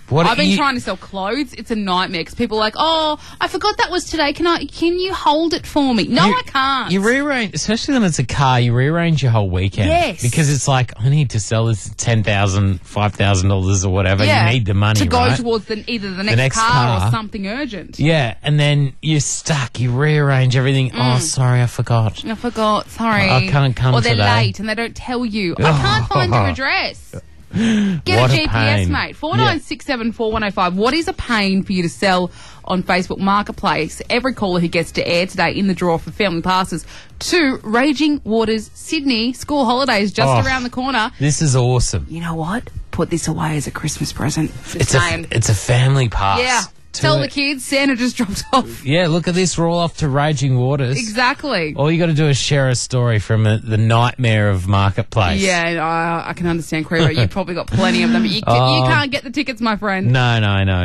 [SPEAKER 3] I've been trying to sell clothes. It's a nightmare because people are like, oh, I forgot that was today. Can you hold it for me? No, I can't.
[SPEAKER 2] You rearrange, especially when it's a car, you rearrange your whole weekend.
[SPEAKER 3] Yes.
[SPEAKER 2] Because it's like, I need to sell this $10,000, $5,000 or whatever.
[SPEAKER 3] Yeah.
[SPEAKER 2] You need the money,
[SPEAKER 3] to go
[SPEAKER 2] right?
[SPEAKER 3] towards either the next car or something urgent.
[SPEAKER 2] Yeah, and then you're stuck. You rearrange everything. Oh, sorry, I forgot.
[SPEAKER 3] I forgot. Sorry.
[SPEAKER 2] I can't come
[SPEAKER 3] Or they're
[SPEAKER 2] today.
[SPEAKER 3] late and they don't tell you. I can't find your address. Get
[SPEAKER 2] What
[SPEAKER 3] a
[SPEAKER 2] a
[SPEAKER 3] GPS,
[SPEAKER 2] pain.
[SPEAKER 3] mate. 49674105. What is a pain for you to sell on Facebook Marketplace? Every caller who gets to air today in the draw for family passes to Raging Waters Sydney. School holidays just around the corner.
[SPEAKER 2] This is awesome.
[SPEAKER 3] You know what? Put this away as a Christmas present.
[SPEAKER 2] It's a family pass.
[SPEAKER 3] Yeah. Tell the kids Santa just dropped off.
[SPEAKER 2] Yeah, look at this. We're all off to Raging Waters.
[SPEAKER 3] Exactly.
[SPEAKER 2] All you got to do is share a story from the nightmare of Marketplace.
[SPEAKER 3] Yeah, I can understand, Creeper. You've probably got plenty of them. You can't get the tickets, my friend.
[SPEAKER 2] No.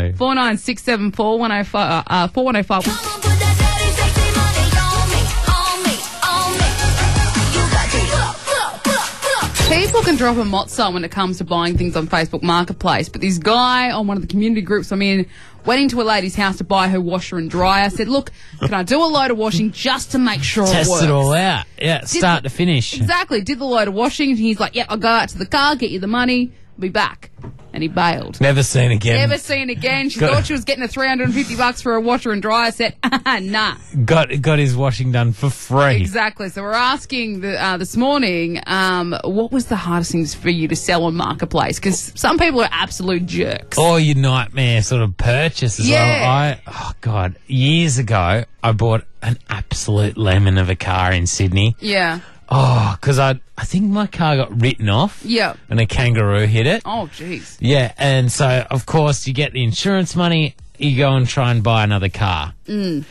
[SPEAKER 3] 49674105 4105. People can drop a mozza when it comes to buying things on Facebook Marketplace, but this guy on one of the community groups I'm in went into a lady's house to buy her washer and dryer. Said, look, can I do a load of washing just to make sure it works?
[SPEAKER 2] Test it all out. Yeah, start to finish.
[SPEAKER 3] Exactly. Did the load of washing, and he's like, yep, I'll go out to the car, get you the money, I'll be back. And he bailed.
[SPEAKER 2] Never seen again.
[SPEAKER 3] Never seen again. She thought she was getting a $350 for a washer and dryer set. Nah.
[SPEAKER 2] Got his washing done for free.
[SPEAKER 3] Exactly. So we're asking this morning, what was the hardest things for you to sell on Marketplace? Because some people are absolute jerks.
[SPEAKER 2] Or your nightmare sort of purchase as well. Years ago, I bought an absolute lemon of a car in Sydney.
[SPEAKER 3] Yeah.
[SPEAKER 2] Oh, because I think my car got written off.
[SPEAKER 3] Yeah.
[SPEAKER 2] And a kangaroo hit it.
[SPEAKER 3] Oh, jeez.
[SPEAKER 2] Yeah, and so, of course, you get the insurance money, you go and try and buy another car. I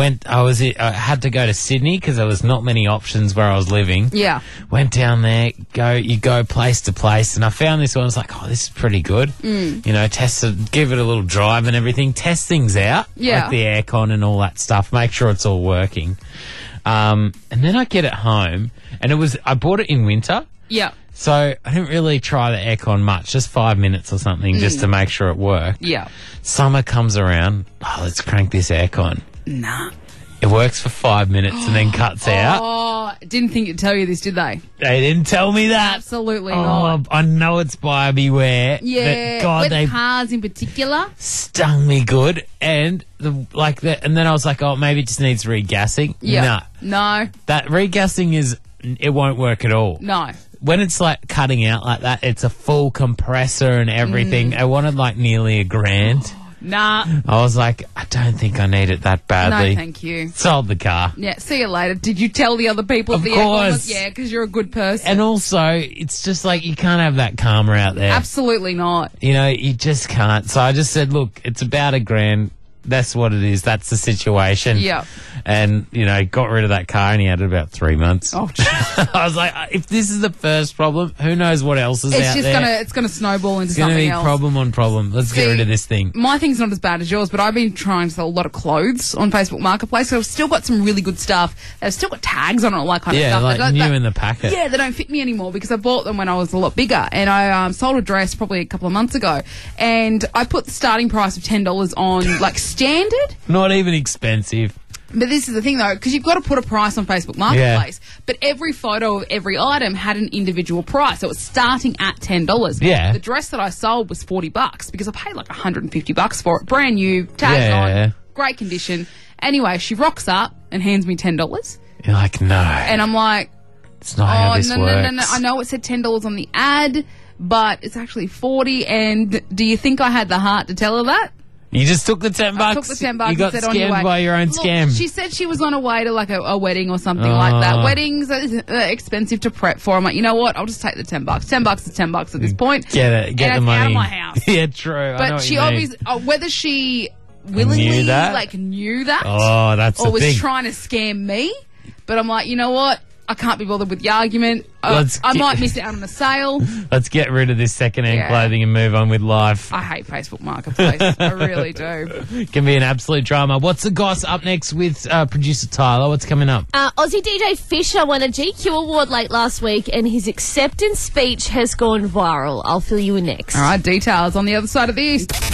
[SPEAKER 2] had to go to Sydney because there was not many options where I was living.
[SPEAKER 3] Yeah.
[SPEAKER 2] Went down there, you go place to place, and I found this one. I was like, oh, this is pretty good. You know, test it, give it a little drive and everything, test things out.
[SPEAKER 3] Yeah.
[SPEAKER 2] Like the aircon and all that stuff, make sure it's all working. And then I get it home, and I bought it in winter.
[SPEAKER 3] Yeah.
[SPEAKER 2] So I didn't really try the aircon much, just 5 minutes or something, just to make sure it worked.
[SPEAKER 3] Yeah.
[SPEAKER 2] Summer comes around, let's crank this aircon.
[SPEAKER 3] Nah.
[SPEAKER 2] It works for 5 minutes and then cuts out.
[SPEAKER 3] Oh, didn't think it'd tell you this, did they?
[SPEAKER 2] They didn't tell me that.
[SPEAKER 3] Absolutely not.
[SPEAKER 2] I know it's buyer beware.
[SPEAKER 3] Yeah,
[SPEAKER 2] but God,
[SPEAKER 3] with
[SPEAKER 2] they
[SPEAKER 3] cars in particular.
[SPEAKER 2] stung me good. And and then I was like, oh, maybe it just needs regassing.
[SPEAKER 3] Yeah.
[SPEAKER 2] No.
[SPEAKER 3] No.
[SPEAKER 2] That regassing it won't work at all.
[SPEAKER 3] No.
[SPEAKER 2] When it's like cutting out like that, it's a full compressor and everything. I wanted like nearly $1,000.
[SPEAKER 3] Nah.
[SPEAKER 2] I was like, I don't think I need it that badly.
[SPEAKER 3] No, thank you.
[SPEAKER 2] Sold the car.
[SPEAKER 3] Yeah, see you later. Did you tell the other people?
[SPEAKER 2] Of
[SPEAKER 3] the
[SPEAKER 2] course.
[SPEAKER 3] Yeah, because you're a good person.
[SPEAKER 2] And also, it's just like you can't have that karma out there.
[SPEAKER 3] Absolutely not.
[SPEAKER 2] You know, you just can't. So I just said, look, it's about $1,000. That's what it is. That's the situation.
[SPEAKER 3] Yeah.
[SPEAKER 2] And, you know, got rid of that car and he had it about 3 months.
[SPEAKER 3] Oh, geez.
[SPEAKER 2] I was like, if this is the first problem, who knows what else is out there?
[SPEAKER 3] It's gonna snowball into
[SPEAKER 2] It's going to
[SPEAKER 3] something
[SPEAKER 2] be
[SPEAKER 3] else.
[SPEAKER 2] problem on problem. Let's get
[SPEAKER 3] See,
[SPEAKER 2] rid of this thing.
[SPEAKER 3] My thing's not as bad as yours, but I've been trying to sell a lot of clothes on Facebook Marketplace. So I've still got some really good stuff. They've still got tags on it, all that kind of
[SPEAKER 2] Yeah,
[SPEAKER 3] stuff.
[SPEAKER 2] like new in the packet.
[SPEAKER 3] Yeah, they don't fit me anymore because I bought them when I was a lot bigger. And I sold a dress probably a couple of months ago. And I put the starting price of $10 on, like, standard.
[SPEAKER 2] Not even expensive.
[SPEAKER 3] But this is the thing, though, because you've got to put a price on Facebook Marketplace. But every photo of every item had an individual price. So it was starting at $10.
[SPEAKER 2] Yeah.
[SPEAKER 3] The dress that I sold was $40 because I paid like $150 for it. Brand new, tags on, great condition. Anyway, she rocks up and hands me $10.
[SPEAKER 2] You're like, no.
[SPEAKER 3] And I'm like,
[SPEAKER 2] It's not how this works.
[SPEAKER 3] no. I know it said $10 on the ad, but it's actually $40. And do you think I had the heart to tell her that?
[SPEAKER 2] You just took the $10.
[SPEAKER 3] I took the $10
[SPEAKER 2] You got
[SPEAKER 3] and said, on your way.
[SPEAKER 2] scammed by your own
[SPEAKER 3] Look,
[SPEAKER 2] scam.
[SPEAKER 3] She said she was on her way to like a wedding or something like that. Weddings are expensive to prep for. I'm like, you know what? I'll just take the $10. $10 is $10 at this point.
[SPEAKER 2] Get it. Get
[SPEAKER 3] and
[SPEAKER 2] the
[SPEAKER 3] it's
[SPEAKER 2] money.
[SPEAKER 3] out of my house.
[SPEAKER 2] Yeah, true. I know
[SPEAKER 3] But
[SPEAKER 2] what
[SPEAKER 3] she
[SPEAKER 2] you mean.
[SPEAKER 3] obviously, whether she willingly
[SPEAKER 2] Knew that?
[SPEAKER 3] knew that,
[SPEAKER 2] Oh, that's
[SPEAKER 3] or
[SPEAKER 2] the
[SPEAKER 3] was
[SPEAKER 2] thing.
[SPEAKER 3] trying to scam me. But I'm like, you know what? I can't be bothered with the argument. I
[SPEAKER 2] Let's
[SPEAKER 3] might miss out on a sale.
[SPEAKER 2] Let's get rid of this second-hand
[SPEAKER 3] Yeah.
[SPEAKER 2] clothing and move on with life.
[SPEAKER 3] I hate Facebook Marketplace. I really do.
[SPEAKER 2] Can be an absolute drama. What's the goss up next with producer Tyler? What's coming up?
[SPEAKER 6] Aussie DJ Fisher won a GQ award late last week and his acceptance speech has gone viral. I'll fill you in next.
[SPEAKER 3] All right, details on the other side of this.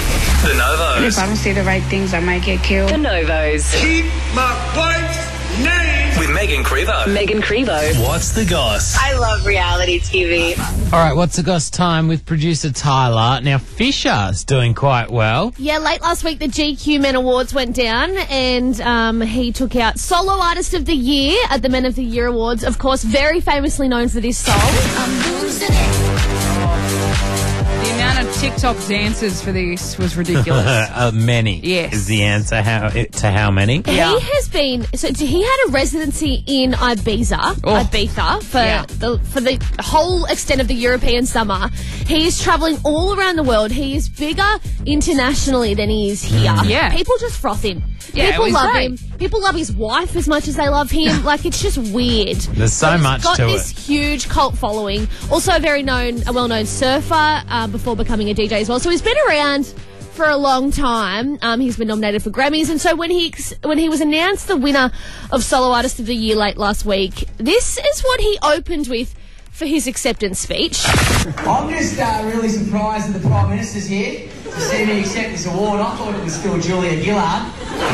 [SPEAKER 1] The Novos.
[SPEAKER 9] If I don't say the right things, I might get killed.
[SPEAKER 5] The Novos.
[SPEAKER 10] Keep my wife's name.
[SPEAKER 1] With Megan Crevo.
[SPEAKER 5] Megan Crevo.
[SPEAKER 1] What's the goss?
[SPEAKER 11] I love reality TV.
[SPEAKER 2] All right, what's the goss time with producer Tyler. Now, Fisher's doing quite well.
[SPEAKER 6] Yeah, late last week the GQ Men Awards went down and he took out Solo Artist of the Year at the Men of the Year Awards. Of course, very famously known for this song. I'm losing it.
[SPEAKER 3] The amount of TikTok dances for this was ridiculous.
[SPEAKER 2] Many
[SPEAKER 3] Yes.
[SPEAKER 2] is the answer. How many?
[SPEAKER 3] Yeah.
[SPEAKER 6] He has been, so he had a residency in Ibiza for the whole extent of the European summer. He is travelling all around the world. He is bigger internationally than he is here.
[SPEAKER 3] Yeah.
[SPEAKER 6] People just froth him.
[SPEAKER 3] Yeah,
[SPEAKER 6] People
[SPEAKER 3] he's
[SPEAKER 6] love
[SPEAKER 3] great.
[SPEAKER 6] him. People love his wife as much as they love him. Like, it's just weird.
[SPEAKER 2] There's so much
[SPEAKER 6] He's got
[SPEAKER 2] to
[SPEAKER 6] this
[SPEAKER 2] it.
[SPEAKER 6] huge cult following. Also a well-known surfer before becoming a DJ as well. So he's been around for a long time. He's been nominated for Grammys, and so when he was announced the winner of Solo Artist of the Year late last week, this is what he opened with for his acceptance speech.
[SPEAKER 12] I'm just really surprised that the Prime Minister's here to see me accept this award. I thought it was still Julia Gillard.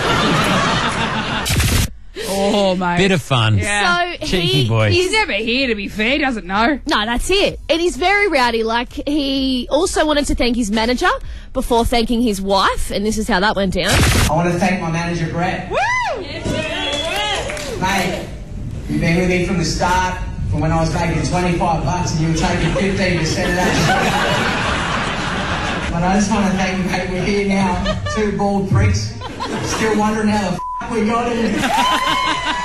[SPEAKER 3] Oh, mate.
[SPEAKER 2] Bit of fun.
[SPEAKER 3] Yeah.
[SPEAKER 6] So
[SPEAKER 2] Cheeky boy.
[SPEAKER 3] He's never here, to be fair. He doesn't know.
[SPEAKER 6] No, that's it. And he's very rowdy. Like, he also wanted to thank his manager before thanking his wife, and this is how that went down.
[SPEAKER 12] I want to thank my manager, Brett. Woo! Mate, you've been with me from the start, from when I was making $25 and you were taking 15% of that. But I just want to thank you, mate. We're here now, two bald pricks, still wondering how the we got him.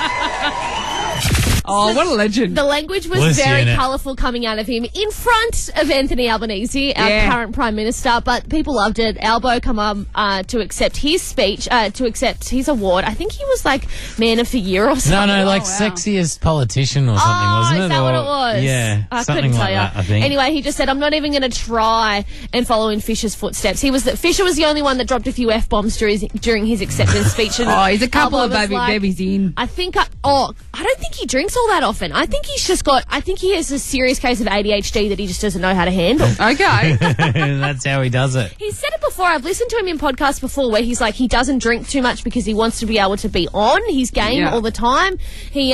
[SPEAKER 3] Oh, what a legend.
[SPEAKER 6] The language was
[SPEAKER 2] Bless you,
[SPEAKER 6] very
[SPEAKER 2] innit?
[SPEAKER 6] colourful coming out of him in front of Anthony Albanese, our
[SPEAKER 3] Yeah.
[SPEAKER 6] current Prime Minister, but people loved it. Albo come to accept his speech, to accept his award. I think he was like Man of the Year or something.
[SPEAKER 2] No, like
[SPEAKER 3] wow.
[SPEAKER 2] sexiest politician or something, wasn't it?
[SPEAKER 6] Is that what
[SPEAKER 2] Or-
[SPEAKER 6] it was?
[SPEAKER 2] Yeah,
[SPEAKER 6] I
[SPEAKER 2] something
[SPEAKER 6] couldn't
[SPEAKER 2] like
[SPEAKER 6] tell
[SPEAKER 2] that,
[SPEAKER 6] you.
[SPEAKER 2] I think.
[SPEAKER 6] Anyway, he just said, I'm not even going to try and follow in Fisher's footsteps. Fisher was the only one that dropped a few F-bombs during his acceptance speech. And
[SPEAKER 3] Oh, he's a couple
[SPEAKER 6] Albo
[SPEAKER 3] of
[SPEAKER 6] was
[SPEAKER 3] babies in.
[SPEAKER 6] I think, I don't think he drinks all that often. I think he has a serious case of ADHD that he just doesn't know how to handle.
[SPEAKER 3] Okay.
[SPEAKER 2] That's how he does it.
[SPEAKER 6] He's said it before. I've listened to him in podcasts before where he's like, he doesn't drink too much because he wants to be able to be on his game
[SPEAKER 3] Yeah.
[SPEAKER 6] all the time. He,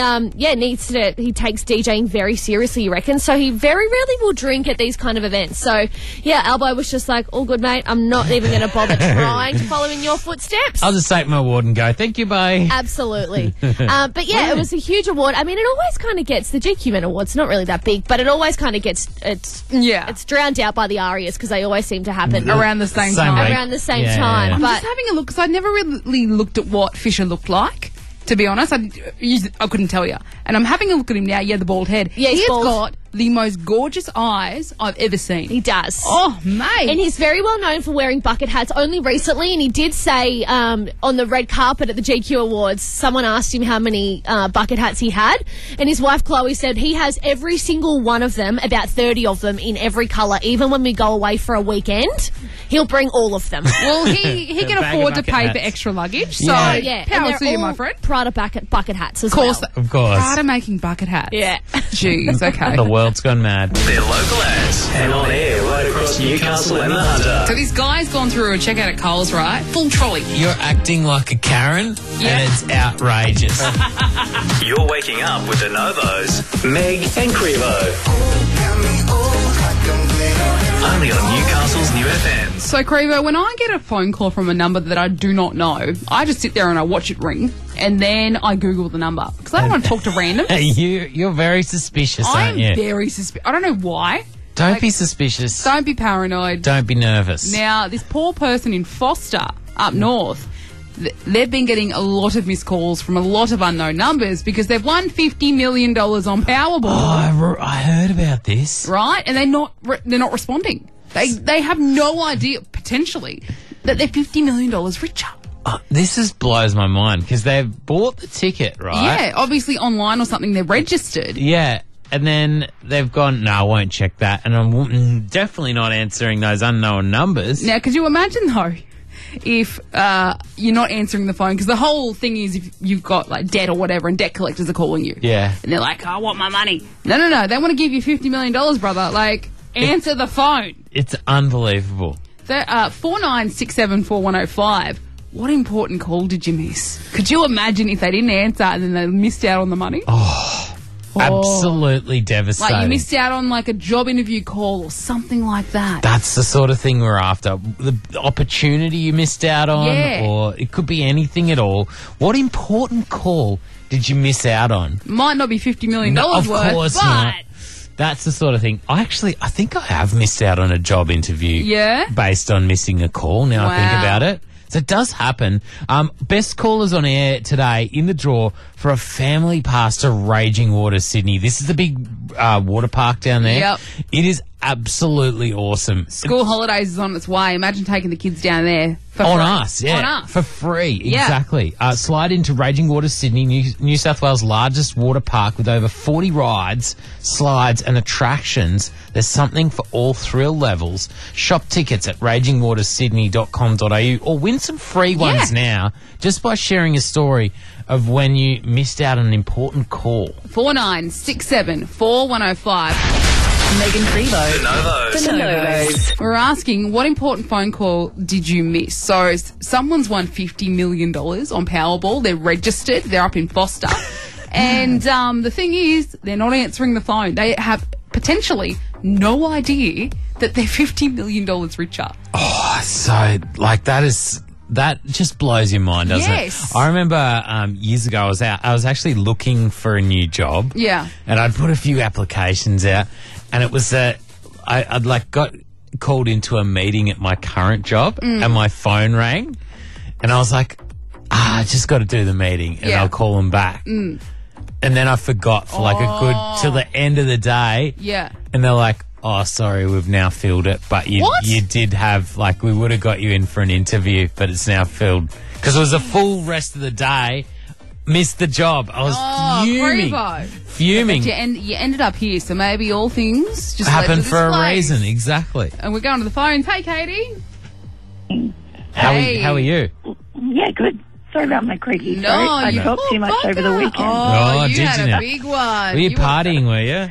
[SPEAKER 6] he takes DJing very seriously, you reckon? So he very rarely will drink at these kind of events. So, yeah, Albo was just like, all good, mate. I'm not even going to bother trying to follow in your footsteps.
[SPEAKER 2] I'll just take my award and go, thank you, bye.
[SPEAKER 6] Absolutely. But yeah, it was a huge award. I mean, it always kind of gets, the GQ Men Awards, not really that big, but it always kind of gets, it's drowned out by the ARIAs because they always seem to happen
[SPEAKER 3] Around the same
[SPEAKER 2] Same
[SPEAKER 3] time.
[SPEAKER 2] week.
[SPEAKER 6] around the same
[SPEAKER 2] Yeah,
[SPEAKER 6] time.
[SPEAKER 2] yeah.
[SPEAKER 3] I'm
[SPEAKER 6] But
[SPEAKER 3] just having a look because I never really looked at what Fisher looked like. To be honest, I couldn't tell you. And I'm having a look at him now. Yeah, the bald head.
[SPEAKER 6] Yeah, he's
[SPEAKER 3] He's
[SPEAKER 6] bald.
[SPEAKER 3] got the most gorgeous eyes I've ever seen.
[SPEAKER 6] he does.
[SPEAKER 3] Oh, mate.
[SPEAKER 6] And he's very well known for wearing bucket hats only recently. And he did say on the red carpet at the GQ Awards, someone asked him how many bucket hats he had. And his wife, Chloe, said he has every single one of them, about 30 of them in every colour. Even when we go away for a weekend, he'll bring all of them.
[SPEAKER 3] well, he
[SPEAKER 2] A
[SPEAKER 3] can
[SPEAKER 2] bag of
[SPEAKER 3] afford to
[SPEAKER 2] bucket
[SPEAKER 3] pay for
[SPEAKER 2] hats.
[SPEAKER 3] extra luggage. So,
[SPEAKER 2] Yeah.
[SPEAKER 6] yeah.
[SPEAKER 3] power
[SPEAKER 6] and
[SPEAKER 3] to you,
[SPEAKER 6] they're
[SPEAKER 3] my
[SPEAKER 6] all
[SPEAKER 3] friend.
[SPEAKER 6] Prada bucket hats as
[SPEAKER 3] Of course.
[SPEAKER 6] well.
[SPEAKER 2] Of course.
[SPEAKER 3] Prada making bucket hats.
[SPEAKER 6] Yeah.
[SPEAKER 3] Jeez, okay.
[SPEAKER 2] The world's gone mad.
[SPEAKER 1] Their local ads and on air right across Newcastle and the Hunter.
[SPEAKER 3] So this guy's gone through a checkout at Coles, right? Full trolley.
[SPEAKER 2] You're acting like a Karen,
[SPEAKER 3] Yeah.
[SPEAKER 2] and it's outrageous.
[SPEAKER 1] You're waking up with the Novos, Meg and Crevo. Only on Newcastle's New FM.
[SPEAKER 3] So, Crevo, when I get a phone call from a number that I do not know, I just sit there and I watch it ring, and then I Google the number because I don't want to talk to randoms.
[SPEAKER 2] You're very suspicious,
[SPEAKER 3] I
[SPEAKER 2] aren't
[SPEAKER 3] am
[SPEAKER 2] you?
[SPEAKER 3] very suspicious. I don't know why.
[SPEAKER 2] Don't be suspicious.
[SPEAKER 3] Don't be paranoid.
[SPEAKER 2] Don't be nervous.
[SPEAKER 3] Now, this poor person in Foster, up north, they've been getting a lot of missed calls from a lot of unknown numbers because they've won $50 million on Powerball,
[SPEAKER 2] I heard about this.
[SPEAKER 3] right? And they're not responding. They have no idea, potentially, that they're $50 million richer.
[SPEAKER 2] This just blows my mind because they've bought the ticket, right?
[SPEAKER 3] Yeah, obviously online or something, they're registered.
[SPEAKER 2] Yeah. And then they've gone, no, I won't check that. And I'm definitely not answering those unknown numbers.
[SPEAKER 3] Now, could you imagine, though, if you're not answering the phone? Because the whole thing is if you've got, like, debt or whatever and debt collectors are calling you.
[SPEAKER 2] Yeah.
[SPEAKER 3] And they're like, I want my money. No. They want to give you $50 million, brother. Like, answer the phone.
[SPEAKER 2] It's unbelievable.
[SPEAKER 3] 49674105. What important call did you miss? Could you imagine if they didn't answer and then they missed out on the money?
[SPEAKER 2] Absolutely devastating.
[SPEAKER 3] Like you missed out on like a job interview call or something like that.
[SPEAKER 2] That's the sort of thing we're after. The opportunity you missed out on,
[SPEAKER 3] Yeah.
[SPEAKER 2] or it could be anything at all. What important call did you miss out on?
[SPEAKER 3] Might not be $50 million
[SPEAKER 2] Of
[SPEAKER 3] worth,
[SPEAKER 2] course
[SPEAKER 3] but
[SPEAKER 2] not. That's the sort of thing. I think I have missed out on a job interview.
[SPEAKER 3] Yeah?
[SPEAKER 2] Based on missing a call, now I think
[SPEAKER 3] Wow.
[SPEAKER 2] about it. So it does happen. Best callers on air today in the draw for a family pass to Raging Water Sydney. This is the big water park down there.
[SPEAKER 3] Yep.
[SPEAKER 2] It is absolutely awesome.
[SPEAKER 3] school holidays is on its way. Imagine taking the kids down there for
[SPEAKER 2] On
[SPEAKER 3] free.
[SPEAKER 2] us, yeah.
[SPEAKER 3] On us.
[SPEAKER 2] For free,
[SPEAKER 3] Yeah.
[SPEAKER 2] exactly. Slide into Raging Water Sydney, New South Wales' largest water park with over 40 rides, slides and attractions. There's something for all thrill levels. Shop tickets at ragingwatersydney.com.au or win some free ones now just by sharing a story of when you missed out on an important call.
[SPEAKER 3] 49674105.
[SPEAKER 5] Megan Crevo.
[SPEAKER 1] The Novos.
[SPEAKER 5] The Novos.
[SPEAKER 3] We're asking, what important phone call did you miss? So someone's won $50 million on Powerball. They're registered. They're up in Foster. And the thing is, they're not answering the phone. They have potentially no idea that they're $50 million richer.
[SPEAKER 2] So, like, that just blows your mind, doesn't
[SPEAKER 3] Yes.
[SPEAKER 2] it? I remember years ago I was actually looking for a new job.
[SPEAKER 3] Yeah.
[SPEAKER 2] And I'd put a few applications out, and it was I'd like got called into a meeting at my current job, and my phone rang, and I was like, I just got to do the meeting, and
[SPEAKER 3] Yeah.
[SPEAKER 2] I'll call them back. And then I forgot for like a good till the end of the day.
[SPEAKER 3] Yeah.
[SPEAKER 2] And they're like, oh, sorry, we've now filled it. But you did have, like, we would have got you in for an interview, but it's now filled. Because it was a full rest of the day. Missed the job. I was fuming.
[SPEAKER 3] Crevo.
[SPEAKER 2] Fuming.
[SPEAKER 3] But you ended up here, so maybe all things just led
[SPEAKER 2] Happened
[SPEAKER 3] to
[SPEAKER 2] for
[SPEAKER 3] this
[SPEAKER 2] a
[SPEAKER 3] place.
[SPEAKER 2] reason, exactly.
[SPEAKER 3] And we're going to the phones. Hey, Katie.
[SPEAKER 2] How
[SPEAKER 3] Hey.
[SPEAKER 2] are you?
[SPEAKER 13] Yeah, good. Sorry about my creaky
[SPEAKER 3] No,
[SPEAKER 13] throat. I
[SPEAKER 3] you
[SPEAKER 13] talked too much over the weekend.
[SPEAKER 3] Oh,
[SPEAKER 2] did
[SPEAKER 3] you had
[SPEAKER 2] you
[SPEAKER 3] a
[SPEAKER 2] now?
[SPEAKER 3] big one.
[SPEAKER 2] Were you partying, were you?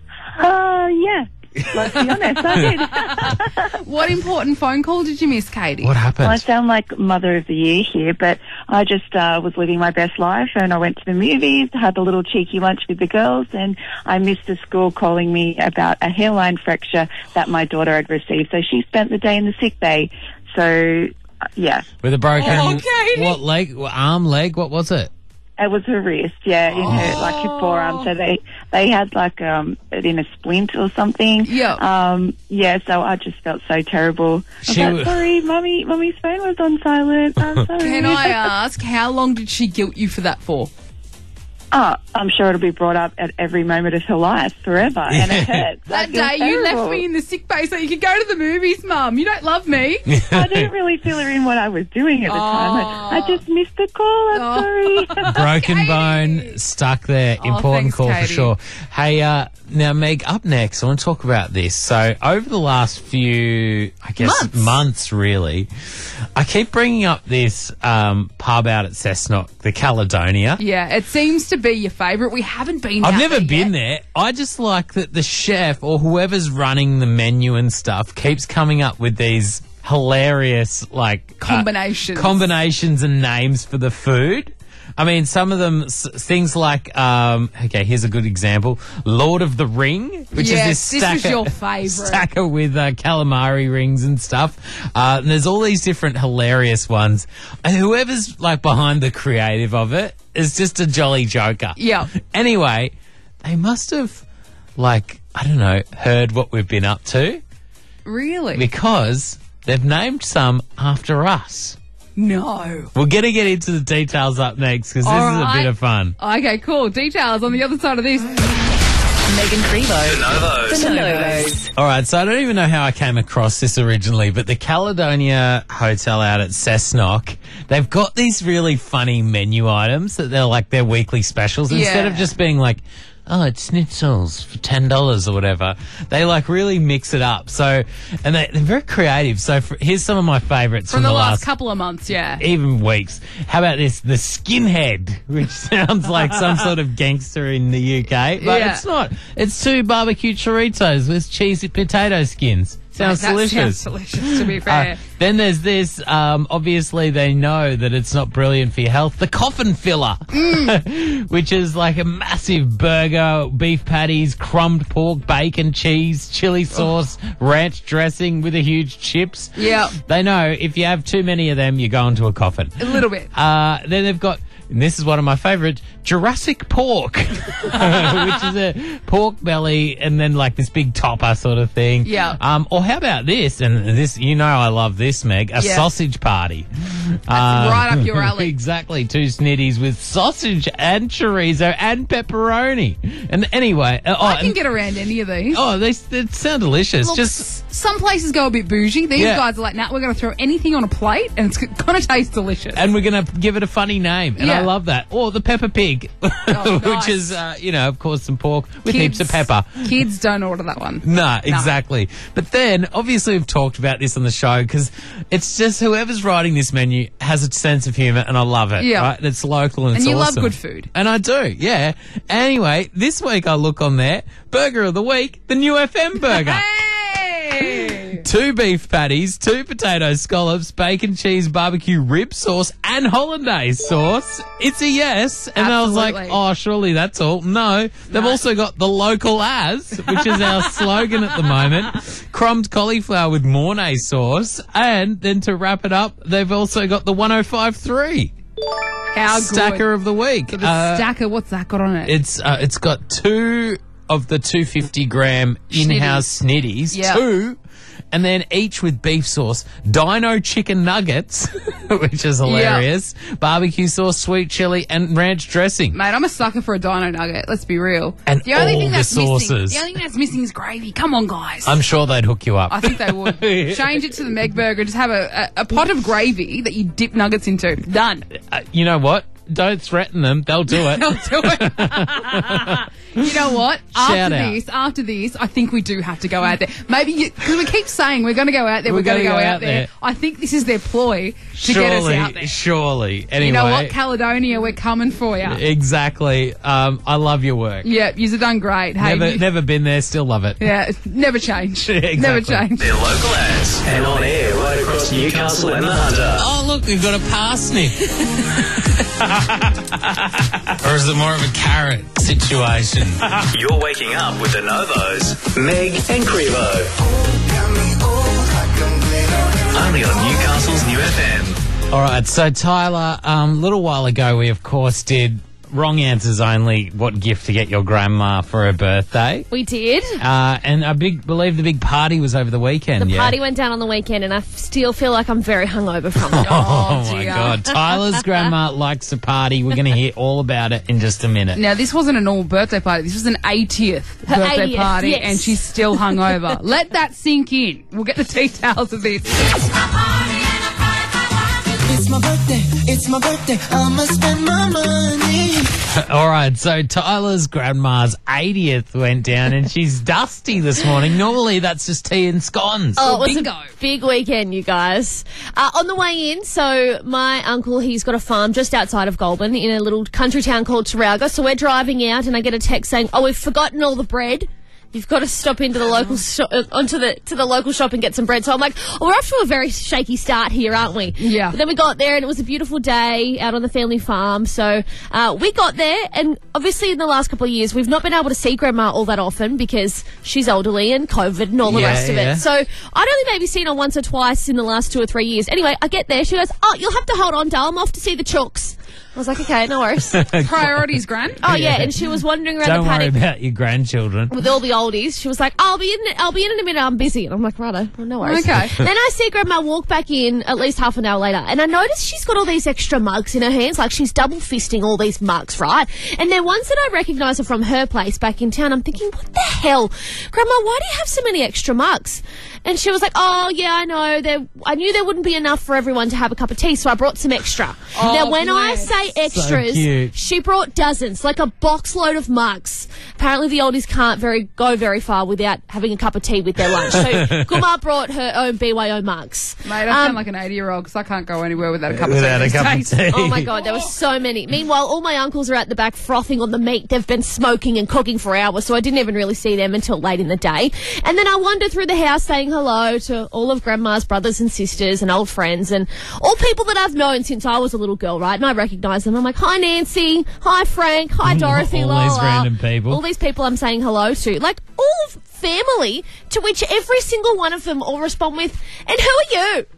[SPEAKER 13] Yeah. Let's be honest, I did.
[SPEAKER 3] What important phone call did you miss, Katie?
[SPEAKER 2] What happened?
[SPEAKER 13] I sound like Mother of the Year here, but I just was living my best life, and I went to the movies, had a little cheeky lunch with the girls, and I missed the school calling me about a hairline fracture that my daughter had received. So she spent the day in the sick bay. So, yeah.
[SPEAKER 2] With a broken,
[SPEAKER 3] Katie.
[SPEAKER 2] what leg, arm, leg, what was it?
[SPEAKER 13] It was her wrist, yeah, in her, like her forearm. So they had like it in a splint or something.
[SPEAKER 3] Yeah.
[SPEAKER 13] Yeah, so I just felt so terrible. I was
[SPEAKER 2] She
[SPEAKER 13] like, sorry, Mummy's phone was on silent. I'm sorry.
[SPEAKER 3] Can I ask, how long did she guilt you for that for?
[SPEAKER 13] Oh, I'm sure it'll be brought up at every moment of her life forever, and it hurts.
[SPEAKER 3] That day you left me in the sick bay so you could go to the movies, Mum. You don't love me.
[SPEAKER 13] I didn't really feel her in what I was doing at the time. I just missed the call. I'm sorry.
[SPEAKER 2] Broken bone, stuck there. Important
[SPEAKER 3] thanks,
[SPEAKER 2] call for
[SPEAKER 3] Katie.
[SPEAKER 2] sure. Hey, now, Meg, up next, I want to talk about this. So, over the last few, I guess, months really, I keep bringing up this pub out at Cessnock, the Caledonia.
[SPEAKER 3] Yeah, it seems to be your favourite. We haven't been
[SPEAKER 2] I've
[SPEAKER 3] out
[SPEAKER 2] never
[SPEAKER 3] there
[SPEAKER 2] been
[SPEAKER 3] yet.
[SPEAKER 2] there. I just like that the chef or whoever's running the menu and stuff keeps coming up with these hilarious, like, combinations and names for the food. I mean, some of them, things like, okay, here's a good example. Lord of the Ring, which
[SPEAKER 3] Yes,
[SPEAKER 2] is this
[SPEAKER 3] this is
[SPEAKER 2] stacker,
[SPEAKER 3] your favourite.
[SPEAKER 2] stacker with calamari rings and stuff. And there's all these different hilarious ones. And whoever's, like, behind the creative of it is just a jolly joker.
[SPEAKER 3] Yeah.
[SPEAKER 2] Anyway, they must have, like, I don't know, heard what we've been up to.
[SPEAKER 3] Really?
[SPEAKER 2] Because they've named some after us.
[SPEAKER 3] No.
[SPEAKER 2] We're going to get into the details up next because this
[SPEAKER 3] All
[SPEAKER 2] is a
[SPEAKER 3] right.
[SPEAKER 2] bit of fun.
[SPEAKER 3] Okay, cool. Details on the other side of this.
[SPEAKER 5] Megan Crevo.
[SPEAKER 1] The Novos.
[SPEAKER 5] The Novos.
[SPEAKER 2] All right, so I don't even know how I came across this originally, but the Caledonia Hotel out at Cessnock, they've got these really funny menu items that they're like their weekly specials. Instead
[SPEAKER 3] Yeah.
[SPEAKER 2] of just being like, oh, it's schnitzels for $10 or whatever, they like really mix it up. So, and they're very creative. So here's some of my favourites
[SPEAKER 3] From the last couple of months, yeah.
[SPEAKER 2] even weeks. How about this? The Skinhead, which sounds like some sort of gangster in the UK, but
[SPEAKER 3] Yeah.
[SPEAKER 2] it's not. It's 2 barbecue choritos with cheesy potato skins. Sounds
[SPEAKER 3] That
[SPEAKER 2] delicious.
[SPEAKER 3] sounds delicious, to be fair.
[SPEAKER 2] Then there's this. Obviously, they know that it's not brilliant for your health. The coffin filler, which is like a massive burger, beef patties, crumbed pork, bacon, cheese, chili sauce, ranch dressing with a huge chips.
[SPEAKER 3] Yeah.
[SPEAKER 2] They know if you have too many of them, you're going to a coffin.
[SPEAKER 3] A little bit.
[SPEAKER 2] Then they've got, and this is one of my favourites, Jurassic pork, which is a pork belly and then like this big topper sort of thing.
[SPEAKER 3] Yeah.
[SPEAKER 2] Or how about this? And this, you know, I love this, Meg. A sausage party.
[SPEAKER 3] Right up your alley.
[SPEAKER 2] Exactly. 2 snitties with sausage and chorizo and pepperoni. And anyway,
[SPEAKER 3] I can get around any of these.
[SPEAKER 2] Oh, they sound delicious.
[SPEAKER 3] Look,
[SPEAKER 2] Just
[SPEAKER 3] some places go a bit bougie. These
[SPEAKER 2] Yeah.
[SPEAKER 3] guys are like, nah, we're going to throw anything on a plate and it's going to taste delicious.
[SPEAKER 2] and we're going to give it a funny name. And I
[SPEAKER 3] Yeah.
[SPEAKER 2] love that. Or the pepper pig,
[SPEAKER 3] Oh,
[SPEAKER 2] which
[SPEAKER 3] nice.
[SPEAKER 2] is, of course, some pork with heaps of pepper.
[SPEAKER 3] Kids don't order that one.
[SPEAKER 2] No, exactly. But then, obviously, we've talked about this on the show because it's just whoever's writing this menu has a sense of humour, and I love it.
[SPEAKER 3] Yeah.
[SPEAKER 2] Right? And it's local and it's
[SPEAKER 3] And you love
[SPEAKER 2] awesome.
[SPEAKER 3] good food.
[SPEAKER 2] And I do, yeah. Anyway, this week I look on there, Burger of the Week, the new FM burger.
[SPEAKER 3] Hey!
[SPEAKER 2] 2 beef patties, 2 potato scallops, bacon, cheese, barbecue rib sauce, and hollandaise sauce. It's a yes. And I was like,
[SPEAKER 3] Absolutely.
[SPEAKER 2] oh, surely that's all. No. They've also got the local as, which is our slogan at the moment. Crumbed cauliflower with Mornay sauce. And then to wrap it up, they've also got the 105.3
[SPEAKER 3] How
[SPEAKER 2] Stacker
[SPEAKER 3] good.
[SPEAKER 2] of the Week.
[SPEAKER 3] So the stacker, what's that got on it?
[SPEAKER 2] It's got 2 of the 250-gram in-house snitties.
[SPEAKER 3] Yeah.
[SPEAKER 2] 2, and then each with beef sauce, dino chicken nuggets, which is hilarious, barbecue sauce, sweet chili, and ranch dressing.
[SPEAKER 3] Mate, I'm a sucker for a dino nugget. Let's be real.
[SPEAKER 2] And
[SPEAKER 3] the only
[SPEAKER 2] all
[SPEAKER 3] thing
[SPEAKER 2] the
[SPEAKER 3] that's
[SPEAKER 2] sauces.
[SPEAKER 3] missing, the only thing that's missing is gravy. Come on, guys.
[SPEAKER 2] I'm sure they'd hook you up.
[SPEAKER 3] I think they would. Change it to the Meg Burger. Just have a pot of gravy that you dip nuggets into. Done.
[SPEAKER 2] You know what? Don't threaten them. They'll do it.
[SPEAKER 3] They'll do it. You know what?
[SPEAKER 2] Shout out.
[SPEAKER 3] After this, I think we do have to go out there. Maybe because we keep saying we're going to go out there. We're going to go out there. I think this is their ploy to get us out there.
[SPEAKER 2] Surely. Anyway.
[SPEAKER 3] You know what, Caledonia, we're coming for you.
[SPEAKER 2] Exactly. I love your work.
[SPEAKER 3] Yeah, you've done great. Hey,
[SPEAKER 2] Never been there. Still love it.
[SPEAKER 3] yeah, never change.
[SPEAKER 2] Exactly.
[SPEAKER 3] Never change.
[SPEAKER 1] Their local ads and on air right across Newcastle and the Hunter.
[SPEAKER 2] Oh, look, we've got a parsnip. Or is it more of a carrot situation?
[SPEAKER 1] You're waking up with the Novos, Meg and Crevo. Only on Newcastle's New FM.
[SPEAKER 2] All right, so Tyler, a little while ago we, of course, did Wrong Answers Only, what gift to get your grandma for her birthday.
[SPEAKER 6] We did.
[SPEAKER 2] And I believe the big party was over the weekend,
[SPEAKER 6] The party went down on the weekend, and I still feel like I'm very hungover from it.
[SPEAKER 2] Oh, my God. Tyler's grandma likes to party. We're going to hear all about it in just a minute.
[SPEAKER 3] Now, this wasn't a normal birthday party. This was an 80th
[SPEAKER 6] Her
[SPEAKER 3] birthday
[SPEAKER 6] 80th,
[SPEAKER 3] party,
[SPEAKER 6] yes.
[SPEAKER 3] and she's still hungover. Let that sink in. We'll get the details of this.
[SPEAKER 14] It's my birthday, it's my birthday, I'ma spend my money.
[SPEAKER 2] All right, so Tyler's grandma's 80th went down, and she's dusty this morning. Normally, that's just tea and scones.
[SPEAKER 6] Oh, it was
[SPEAKER 3] bingo.
[SPEAKER 6] a big weekend, you guys. On the way in, so my uncle, he's got a farm just outside of Goulburn in a little country town called Taralga. So we're driving out, and I get a text saying, "Oh, we've forgotten all the bread. You've got to stop into the local to the local shop and get some bread." So I'm like, "Oh, we're off to a very shaky start here, aren't we?"
[SPEAKER 3] Yeah.
[SPEAKER 6] But then we got there, and it was a beautiful day out on the family farm. So we got there, and obviously in the last couple of years, we've not been able to see Grandma all that often because she's elderly and COVID and all the rest of it. So I'd only maybe seen her once or twice in the last 2 or 3 years. Anyway, I get there, she goes, "Oh, you'll have to hold on, Dal. I'm off to see the chooks." I was like, "Okay, no worries."
[SPEAKER 3] Priorities, Gran.
[SPEAKER 6] Oh yeah, and she was wandering around
[SPEAKER 2] Don't
[SPEAKER 6] the
[SPEAKER 2] worry
[SPEAKER 6] paddock
[SPEAKER 2] about your grandchildren.
[SPEAKER 6] with all the oldies. She was like, I'll be in in a minute, I'm busy." And I'm like, "Righto, well, no worries."
[SPEAKER 3] Okay.
[SPEAKER 6] Then I see Grandma walk back in at least half an hour later, and I notice she's got all these extra mugs in her hands, like she's double fisting all these mugs, right? And they're ones that I recognise are from her place back in town. I'm thinking, what the hell? Grandma, why do you have so many extra mugs? And she was like, "Oh, yeah, I know. I knew there wouldn't be enough for everyone to have a cup of tea, so I brought some extra."
[SPEAKER 3] Oh,
[SPEAKER 6] now, when I
[SPEAKER 3] bless.
[SPEAKER 6] say birthday extras,
[SPEAKER 2] cute.
[SPEAKER 6] she brought dozens, like a box load of mugs. Apparently the oldies can't go very far without having a cup of tea with their lunch. So Gumar brought her own BYO mugs.
[SPEAKER 3] Mate, I sound like an 80-year-old because I can't go anywhere without a cup of
[SPEAKER 2] tea.
[SPEAKER 6] Oh my God, there were so many. Meanwhile, all my uncles are at the back frothing on the meat. They've been smoking and cooking for hours, so I didn't even really see them until late in the day. And then I wandered through the house saying hello to all of Grandma's brothers and sisters and old friends and all people that I've known since I was a little girl, right? And I recognise them. I'm like, hi Nancy, hi Frank, hi Dorothy,
[SPEAKER 2] all these random people.
[SPEAKER 6] All these people I'm saying hello to. Like, all family, to which every single one of them all respond with, and who are you?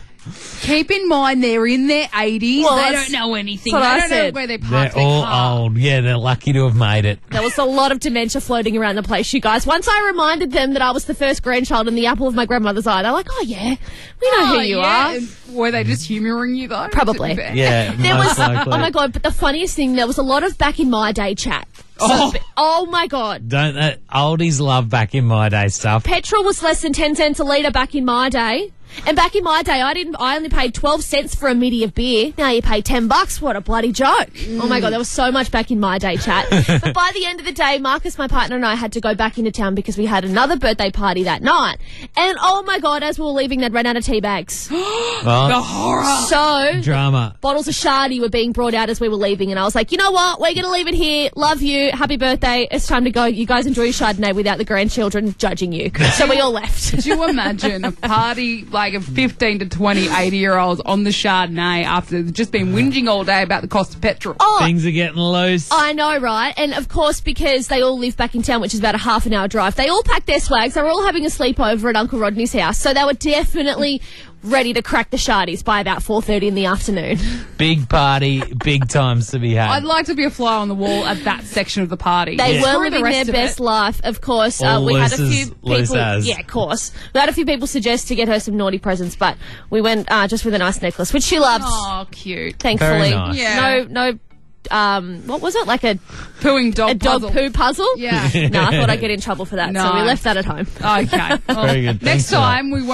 [SPEAKER 3] Keep in mind, they're in their 80s.
[SPEAKER 6] Well,
[SPEAKER 3] they don't know anything. They
[SPEAKER 6] what I
[SPEAKER 3] don't know
[SPEAKER 6] said.
[SPEAKER 3] where they
[SPEAKER 2] They're
[SPEAKER 3] parked their
[SPEAKER 2] all
[SPEAKER 3] car.
[SPEAKER 2] old. Yeah, they're lucky to have made it.
[SPEAKER 6] There was a lot of dementia floating around the place, you guys. Once I reminded them that I was the first grandchild and the apple of my grandmother's eye, they're like, oh yeah, we know who you are.
[SPEAKER 3] And were they just humouring you, though?
[SPEAKER 6] Probably.
[SPEAKER 3] To be fair?
[SPEAKER 2] Yeah,
[SPEAKER 6] There
[SPEAKER 2] most
[SPEAKER 6] was,
[SPEAKER 2] likely.
[SPEAKER 6] oh my God, but the funniest thing, there was a lot of back in my day chat. So, oh my God.
[SPEAKER 2] Don't oldies love back in my day stuff?
[SPEAKER 6] Petrol was less than 10 cents a litre back in my day. And back in my day, I only paid 12 cents for a middy of beer. Now you pay $10. What a bloody joke. Oh my God, there was so much back in my day chat. But by the end of the day, Marcus, my partner, and I had to go back into town because we had another birthday party that night. And oh my God, as we were leaving, they'd run out of tea bags.
[SPEAKER 3] The horror.
[SPEAKER 6] So
[SPEAKER 2] Drama.
[SPEAKER 6] bottles of Shardy were being brought out as we were leaving, and I was like, you know what? We're going to leave it here. Love you. Happy birthday. It's time to go. You guys enjoy your Chardonnay without the grandchildren judging you. So we all left.
[SPEAKER 3] Could you imagine a party like of 15 to 20 80-year-olds on the Chardonnay after they've just been whinging all day about the cost of petrol?
[SPEAKER 6] Oh,
[SPEAKER 2] Things are getting loose.
[SPEAKER 6] I know, right? And of course, because they all live back in town, which is about a half an hour drive, they all packed their swags. They were all having a sleepover at Uncle Rodney's house. So they were definitely ready to crack the Shardies by about 4:30 in the afternoon.
[SPEAKER 2] Big party, big times to be had.
[SPEAKER 3] I'd like to be a fly on the wall at that section of the party.
[SPEAKER 6] They were
[SPEAKER 3] Screw the
[SPEAKER 6] living
[SPEAKER 3] rest
[SPEAKER 6] their
[SPEAKER 3] of
[SPEAKER 6] best
[SPEAKER 3] it.
[SPEAKER 6] life, of course.
[SPEAKER 2] All
[SPEAKER 6] We had a
[SPEAKER 2] loose
[SPEAKER 6] few
[SPEAKER 2] as-
[SPEAKER 6] people.
[SPEAKER 2] loose as.
[SPEAKER 6] Yeah, of course. We had a few people suggest to get her some naughty presents, but we went just with a nice necklace, which she loves.
[SPEAKER 3] Oh, cute.
[SPEAKER 6] Thankfully,
[SPEAKER 2] Very nice.
[SPEAKER 3] Yeah.
[SPEAKER 6] no. What was it? Like a
[SPEAKER 3] Pooing dog
[SPEAKER 6] dog
[SPEAKER 3] puzzle.
[SPEAKER 6] poo puzzle?
[SPEAKER 3] Yeah.
[SPEAKER 6] No, I thought I'd get in trouble for that, so we
[SPEAKER 3] No.
[SPEAKER 6] left that at home.
[SPEAKER 3] Okay. Well,
[SPEAKER 2] Very good. Thanks
[SPEAKER 3] Next
[SPEAKER 2] for that.
[SPEAKER 3] time we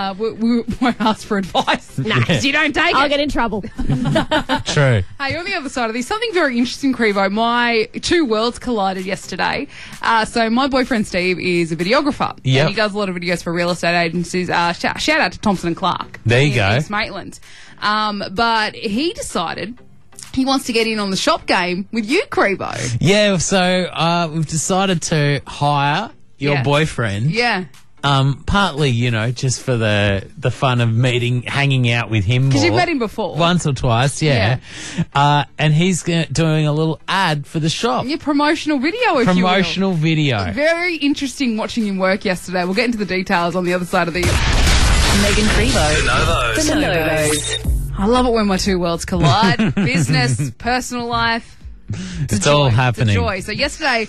[SPEAKER 3] won't ask for advice.
[SPEAKER 6] Nah.
[SPEAKER 3] Because you don't take
[SPEAKER 6] I'll
[SPEAKER 3] it.
[SPEAKER 6] get in trouble.
[SPEAKER 2] True.
[SPEAKER 3] Hey, on the other side of this, something very interesting, Crevo. My two worlds collided yesterday. So my boyfriend Steve is a videographer.
[SPEAKER 2] Yep.
[SPEAKER 3] And he does a lot of videos for real estate agencies. Shout out to Thompson and Clark.
[SPEAKER 2] There you
[SPEAKER 3] in
[SPEAKER 2] go.
[SPEAKER 3] East Maitland. But he decided he wants to get in on the shop game with you, Crevo.
[SPEAKER 2] Yeah, so we've decided to hire your
[SPEAKER 3] Yeah.
[SPEAKER 2] boyfriend.
[SPEAKER 3] Yeah.
[SPEAKER 2] Partly, just for the fun of hanging out with him.
[SPEAKER 3] Because you've
[SPEAKER 2] more.
[SPEAKER 3] met him before.
[SPEAKER 2] Once or twice, yeah. And he's doing a little ad for the shop.
[SPEAKER 3] Your promotional video, if you will.
[SPEAKER 2] Promotional video.
[SPEAKER 3] Very interesting watching him work yesterday. We'll get into the details on the other side of the...
[SPEAKER 5] Megan Crevo.
[SPEAKER 1] The Novos.
[SPEAKER 3] I love it when my two worlds collide. Business, personal life.
[SPEAKER 2] It's all happening.
[SPEAKER 3] It's a joy. So yesterday,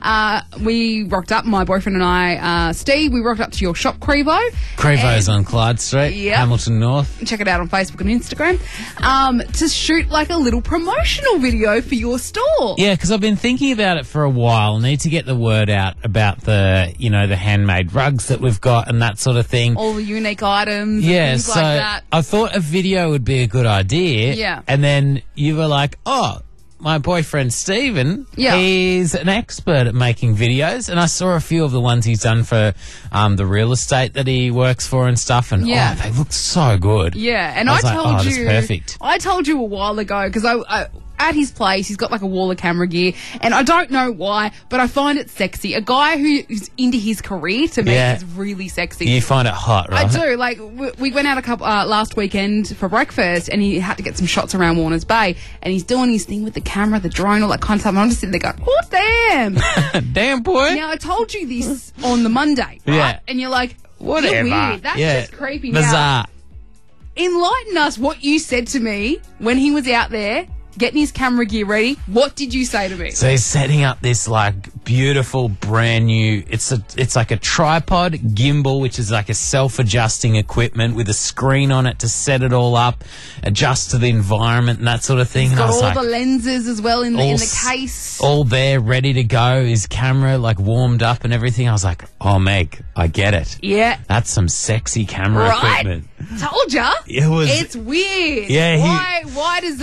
[SPEAKER 3] we rocked up, my boyfriend and I, Steve, we rocked up to your shop, Crevo.
[SPEAKER 2] Crevo's on Clyde Street,
[SPEAKER 3] Yep.
[SPEAKER 2] Hamilton North.
[SPEAKER 3] Check it out on Facebook and Instagram. To shoot like a little promotional video for your store.
[SPEAKER 2] Yeah, because I've been thinking about it for a while. Need to get the word out about the handmade rugs that we've got and that sort of thing.
[SPEAKER 3] All the unique items.
[SPEAKER 2] Yeah,
[SPEAKER 3] and things
[SPEAKER 2] so
[SPEAKER 3] like that.
[SPEAKER 2] I thought a video would be a good idea.
[SPEAKER 3] Yeah.
[SPEAKER 2] And then you were like, oh, my boyfriend Stephen,
[SPEAKER 3] Yeah.
[SPEAKER 2] he's an expert at making videos. And I saw a few of the ones he's done for the real estate that he works for and stuff. And
[SPEAKER 3] Yeah.
[SPEAKER 2] they look so good.
[SPEAKER 3] Yeah, and
[SPEAKER 2] I
[SPEAKER 3] I
[SPEAKER 2] was like,
[SPEAKER 3] told
[SPEAKER 2] oh,
[SPEAKER 3] you,
[SPEAKER 2] that's perfect.
[SPEAKER 3] I told you a while ago because I at his place he's got like a wall of camera gear, and I don't know why, but I find it sexy. A guy who's into his career to me
[SPEAKER 2] Yeah.
[SPEAKER 3] is really sexy.
[SPEAKER 2] You find it hot, right?
[SPEAKER 3] I do. Like we went out last weekend for breakfast, and he had to get some shots around Warners Bay, and he's doing his thing with the camera, the drone, all that kind of stuff. And I'm just sitting there going, "Oh damn,
[SPEAKER 2] Damn, boy.
[SPEAKER 3] Now I told you this on the Monday, right?
[SPEAKER 2] Yeah.
[SPEAKER 3] And you're like,
[SPEAKER 2] Whatever.
[SPEAKER 3] You're weird. That's
[SPEAKER 2] Yeah.
[SPEAKER 3] just creepy." Now,
[SPEAKER 2] Bizarre.
[SPEAKER 3] enlighten us what you said to me when he was out there getting his camera gear ready. What did you say to me?
[SPEAKER 2] So he's setting up this like beautiful brand new, it's like a tripod gimbal, which is like a self-adjusting equipment with a screen on it to set it all up, adjust to the environment and that sort of thing.
[SPEAKER 3] He's
[SPEAKER 2] And I
[SPEAKER 3] got
[SPEAKER 2] was
[SPEAKER 3] all
[SPEAKER 2] like,
[SPEAKER 3] the lenses as well in the
[SPEAKER 2] all
[SPEAKER 3] case.
[SPEAKER 2] all there, ready to go. His camera like warmed up and everything. I was like, oh, Meg, I get it.
[SPEAKER 3] Yeah.
[SPEAKER 2] That's some sexy camera
[SPEAKER 3] Right?
[SPEAKER 2] equipment.
[SPEAKER 3] Told ya.
[SPEAKER 2] It was-
[SPEAKER 3] It's weird.
[SPEAKER 2] Yeah,
[SPEAKER 3] Why does that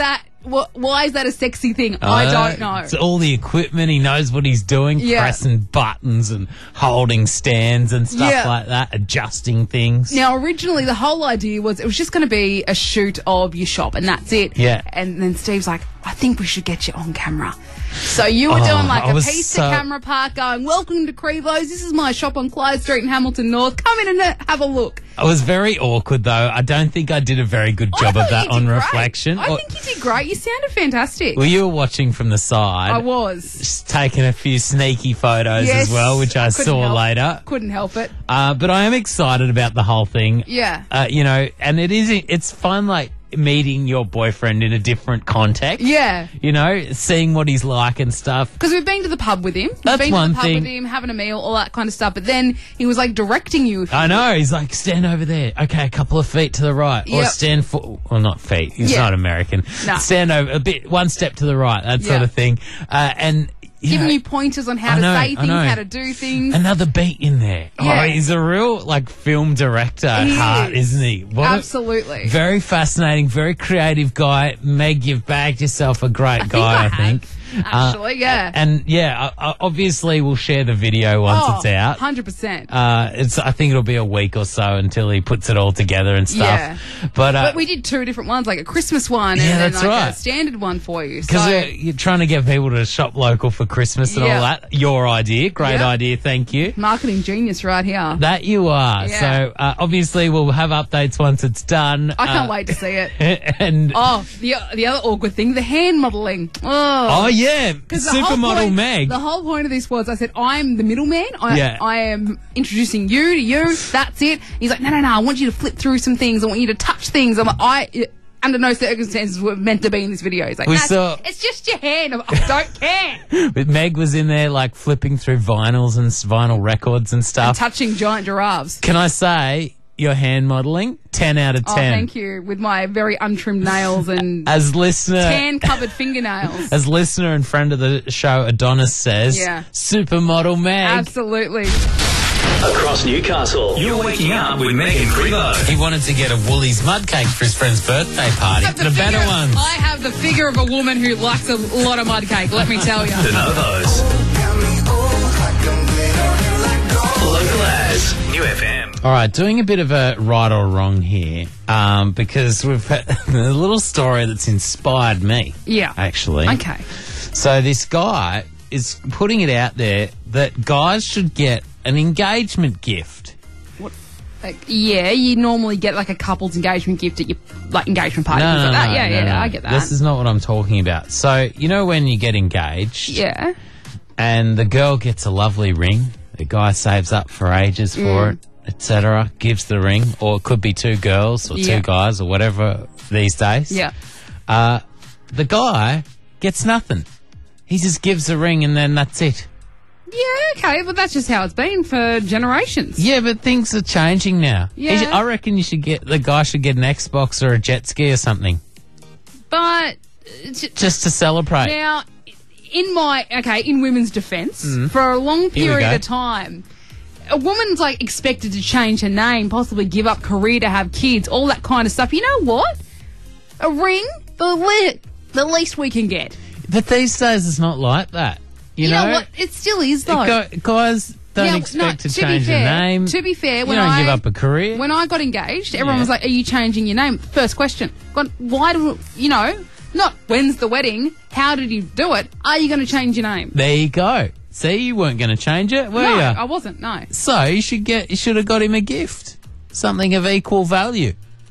[SPEAKER 3] Why is that a sexy thing? I don't know.
[SPEAKER 2] It's all the equipment. He knows what he's doing,
[SPEAKER 3] Yeah.
[SPEAKER 2] pressing buttons and holding stands and stuff
[SPEAKER 3] Yeah.
[SPEAKER 2] like that, adjusting things.
[SPEAKER 3] Now, originally, the whole idea was it was just going to be a shoot of your shop, and that's it.
[SPEAKER 2] Yeah.
[SPEAKER 3] And then Steve's like, I think we should get you on camera. So you were doing like
[SPEAKER 2] I
[SPEAKER 3] a
[SPEAKER 2] was
[SPEAKER 3] piece
[SPEAKER 2] so-
[SPEAKER 3] to camera park going, welcome to Crevo's. This is my shop on Clyde Street in Hamilton North. Come in and have a look.
[SPEAKER 2] It was very awkward, though. I don't think I did a very good job of that on reflection.
[SPEAKER 3] I think you did great. You sounded fantastic.
[SPEAKER 2] Well, you were watching from the side.
[SPEAKER 3] I was.
[SPEAKER 2] Just taking a few sneaky photos
[SPEAKER 3] Yes,
[SPEAKER 2] as well, which I
[SPEAKER 3] couldn't
[SPEAKER 2] saw
[SPEAKER 3] help-
[SPEAKER 2] later.
[SPEAKER 3] Couldn't help it.
[SPEAKER 2] But I am excited about the whole thing.
[SPEAKER 3] Yeah.
[SPEAKER 2] And it's fun, like, meeting your boyfriend in a different context.
[SPEAKER 3] Yeah.
[SPEAKER 2] Seeing what he's like and stuff.
[SPEAKER 3] Because we've been to the pub with him.
[SPEAKER 2] That's
[SPEAKER 3] We've been
[SPEAKER 2] one
[SPEAKER 3] to the pub
[SPEAKER 2] thing.
[SPEAKER 3] with him, having a meal, all that kind of stuff. But then he was like directing you.
[SPEAKER 2] I know. He's like, stand over there. Okay, a couple of feet to the right. Or
[SPEAKER 3] Yep.
[SPEAKER 2] stand for... Well, not feet. He's
[SPEAKER 3] Yeah.
[SPEAKER 2] not American.
[SPEAKER 3] No.
[SPEAKER 2] Stand over a bit, one step to the right, that sort
[SPEAKER 3] Yeah.
[SPEAKER 2] of thing. And...
[SPEAKER 3] Giving you pointers on how
[SPEAKER 2] I
[SPEAKER 3] to
[SPEAKER 2] know,
[SPEAKER 3] say
[SPEAKER 2] I
[SPEAKER 3] things,
[SPEAKER 2] know.
[SPEAKER 3] how to do things.
[SPEAKER 2] Another beat in there.
[SPEAKER 3] Yeah.
[SPEAKER 2] Oh, he's a real, like, film director at
[SPEAKER 3] He
[SPEAKER 2] heart,
[SPEAKER 3] is.
[SPEAKER 2] isn't he? What a-
[SPEAKER 3] Absolutely.
[SPEAKER 2] very fascinating, very creative guy. Meg, you've bagged yourself a great guy, I think.
[SPEAKER 3] Actually, yeah.
[SPEAKER 2] And yeah, obviously we'll share the video once it's out.
[SPEAKER 3] 100%.
[SPEAKER 2] I think it'll be a week or so until he puts it all together and stuff.
[SPEAKER 3] Yeah.
[SPEAKER 2] But
[SPEAKER 3] we did two different ones, like a Christmas one
[SPEAKER 2] Yeah,
[SPEAKER 3] and then
[SPEAKER 2] that's
[SPEAKER 3] like
[SPEAKER 2] right.
[SPEAKER 3] a standard one for you.
[SPEAKER 2] because
[SPEAKER 3] So,
[SPEAKER 2] you're trying to get people to shop local for Christmas and
[SPEAKER 3] Yeah.
[SPEAKER 2] all that. Your idea, great
[SPEAKER 3] Yeah.
[SPEAKER 2] idea, thank you.
[SPEAKER 3] marketing genius right here.
[SPEAKER 2] That you are.
[SPEAKER 3] Yeah.
[SPEAKER 2] So obviously we'll have updates once it's done.
[SPEAKER 3] I can't wait to see it.
[SPEAKER 2] And
[SPEAKER 3] The other awkward thing, the hand modelling.
[SPEAKER 2] oh yeah,
[SPEAKER 3] 'Cause the whole
[SPEAKER 2] supermodel
[SPEAKER 3] point-
[SPEAKER 2] Meg.
[SPEAKER 3] The whole point of this was I said, I'm the middleman.
[SPEAKER 2] Yeah.
[SPEAKER 3] I am introducing you to you. That's it. He's like, no, I want you to flip through some things. I want you to touch things. I'm like, under no circumstances were meant to be in this video. He's like,
[SPEAKER 2] We
[SPEAKER 3] "Nah,
[SPEAKER 2] saw-
[SPEAKER 3] it's just your hand. I'm like, I don't care.
[SPEAKER 2] But Meg was in there like flipping through vinyls and vinyl records and
[SPEAKER 3] And
[SPEAKER 2] stuff.
[SPEAKER 3] touching giant giraffes.
[SPEAKER 2] Can I say your hand modelling 10 out of 10?
[SPEAKER 3] Oh, thank you. With my very untrimmed nails and
[SPEAKER 2] As listener,
[SPEAKER 3] tan-covered fingernails.
[SPEAKER 2] as listener and friend of the show Adonis says,
[SPEAKER 3] Yeah.
[SPEAKER 2] supermodel Meg.
[SPEAKER 3] Absolutely.
[SPEAKER 1] Across Newcastle, you're waking up with Meg and Crevo.
[SPEAKER 2] He wanted to get a Woolies mud cake for his friend's birthday party. The better
[SPEAKER 3] figure-
[SPEAKER 2] ones.
[SPEAKER 3] I have the figure of a woman who likes a lot of mud cake, let me tell you.
[SPEAKER 1] The Novos. Local as New FM.
[SPEAKER 2] All right, doing a bit of a right or wrong here, because we've had a little story that's inspired me.
[SPEAKER 3] Yeah.
[SPEAKER 2] Actually.
[SPEAKER 3] Okay.
[SPEAKER 2] So this guy is putting it out there that guys should get an engagement gift.
[SPEAKER 3] Like, yeah, you normally get like a couple's engagement gift at your like engagement party.
[SPEAKER 2] No,
[SPEAKER 3] things
[SPEAKER 2] no,
[SPEAKER 3] like that.
[SPEAKER 2] no,
[SPEAKER 3] Yeah,
[SPEAKER 2] no, no.
[SPEAKER 3] I get that.
[SPEAKER 2] This is not what I'm talking about. So, you know when you get engaged
[SPEAKER 3] yeah.
[SPEAKER 2] and the girl gets a lovely ring, the guy saves up for ages for it, etc., gives the ring, or it could be two girls or
[SPEAKER 3] Yeah.
[SPEAKER 2] two guys or whatever these days.
[SPEAKER 3] Yeah.
[SPEAKER 2] The guy gets nothing. He just gives the ring and then that's it.
[SPEAKER 3] Yeah, okay, but that's just how it's been for generations.
[SPEAKER 2] Yeah, but things are changing now.
[SPEAKER 3] Yeah.
[SPEAKER 2] I reckon the guy should get an Xbox or a jet ski or something
[SPEAKER 3] But
[SPEAKER 2] just to celebrate.
[SPEAKER 3] now, in women's defence, for a long
[SPEAKER 2] Here we
[SPEAKER 3] period
[SPEAKER 2] go.
[SPEAKER 3] of time, a woman's like expected to change her name, possibly give up career to have kids, all that kind of stuff. You know what? A ring, the least we can get.
[SPEAKER 2] But these days it's not like that. You know
[SPEAKER 3] what? It still is though.
[SPEAKER 2] Guys don't expect to change their name.
[SPEAKER 3] To be fair,
[SPEAKER 2] You
[SPEAKER 3] when
[SPEAKER 2] don't
[SPEAKER 3] I
[SPEAKER 2] give up a career.
[SPEAKER 3] When I got engaged, everyone
[SPEAKER 2] Yeah.
[SPEAKER 3] was like, "Are you changing your name?" First question. Why do not when's the wedding? How did you do it? Are you going to change your name?
[SPEAKER 2] There you go. See, you weren't going to change it, were
[SPEAKER 3] No,
[SPEAKER 2] you?
[SPEAKER 3] I wasn't. No.
[SPEAKER 2] So you should have got him a gift, something of equal value.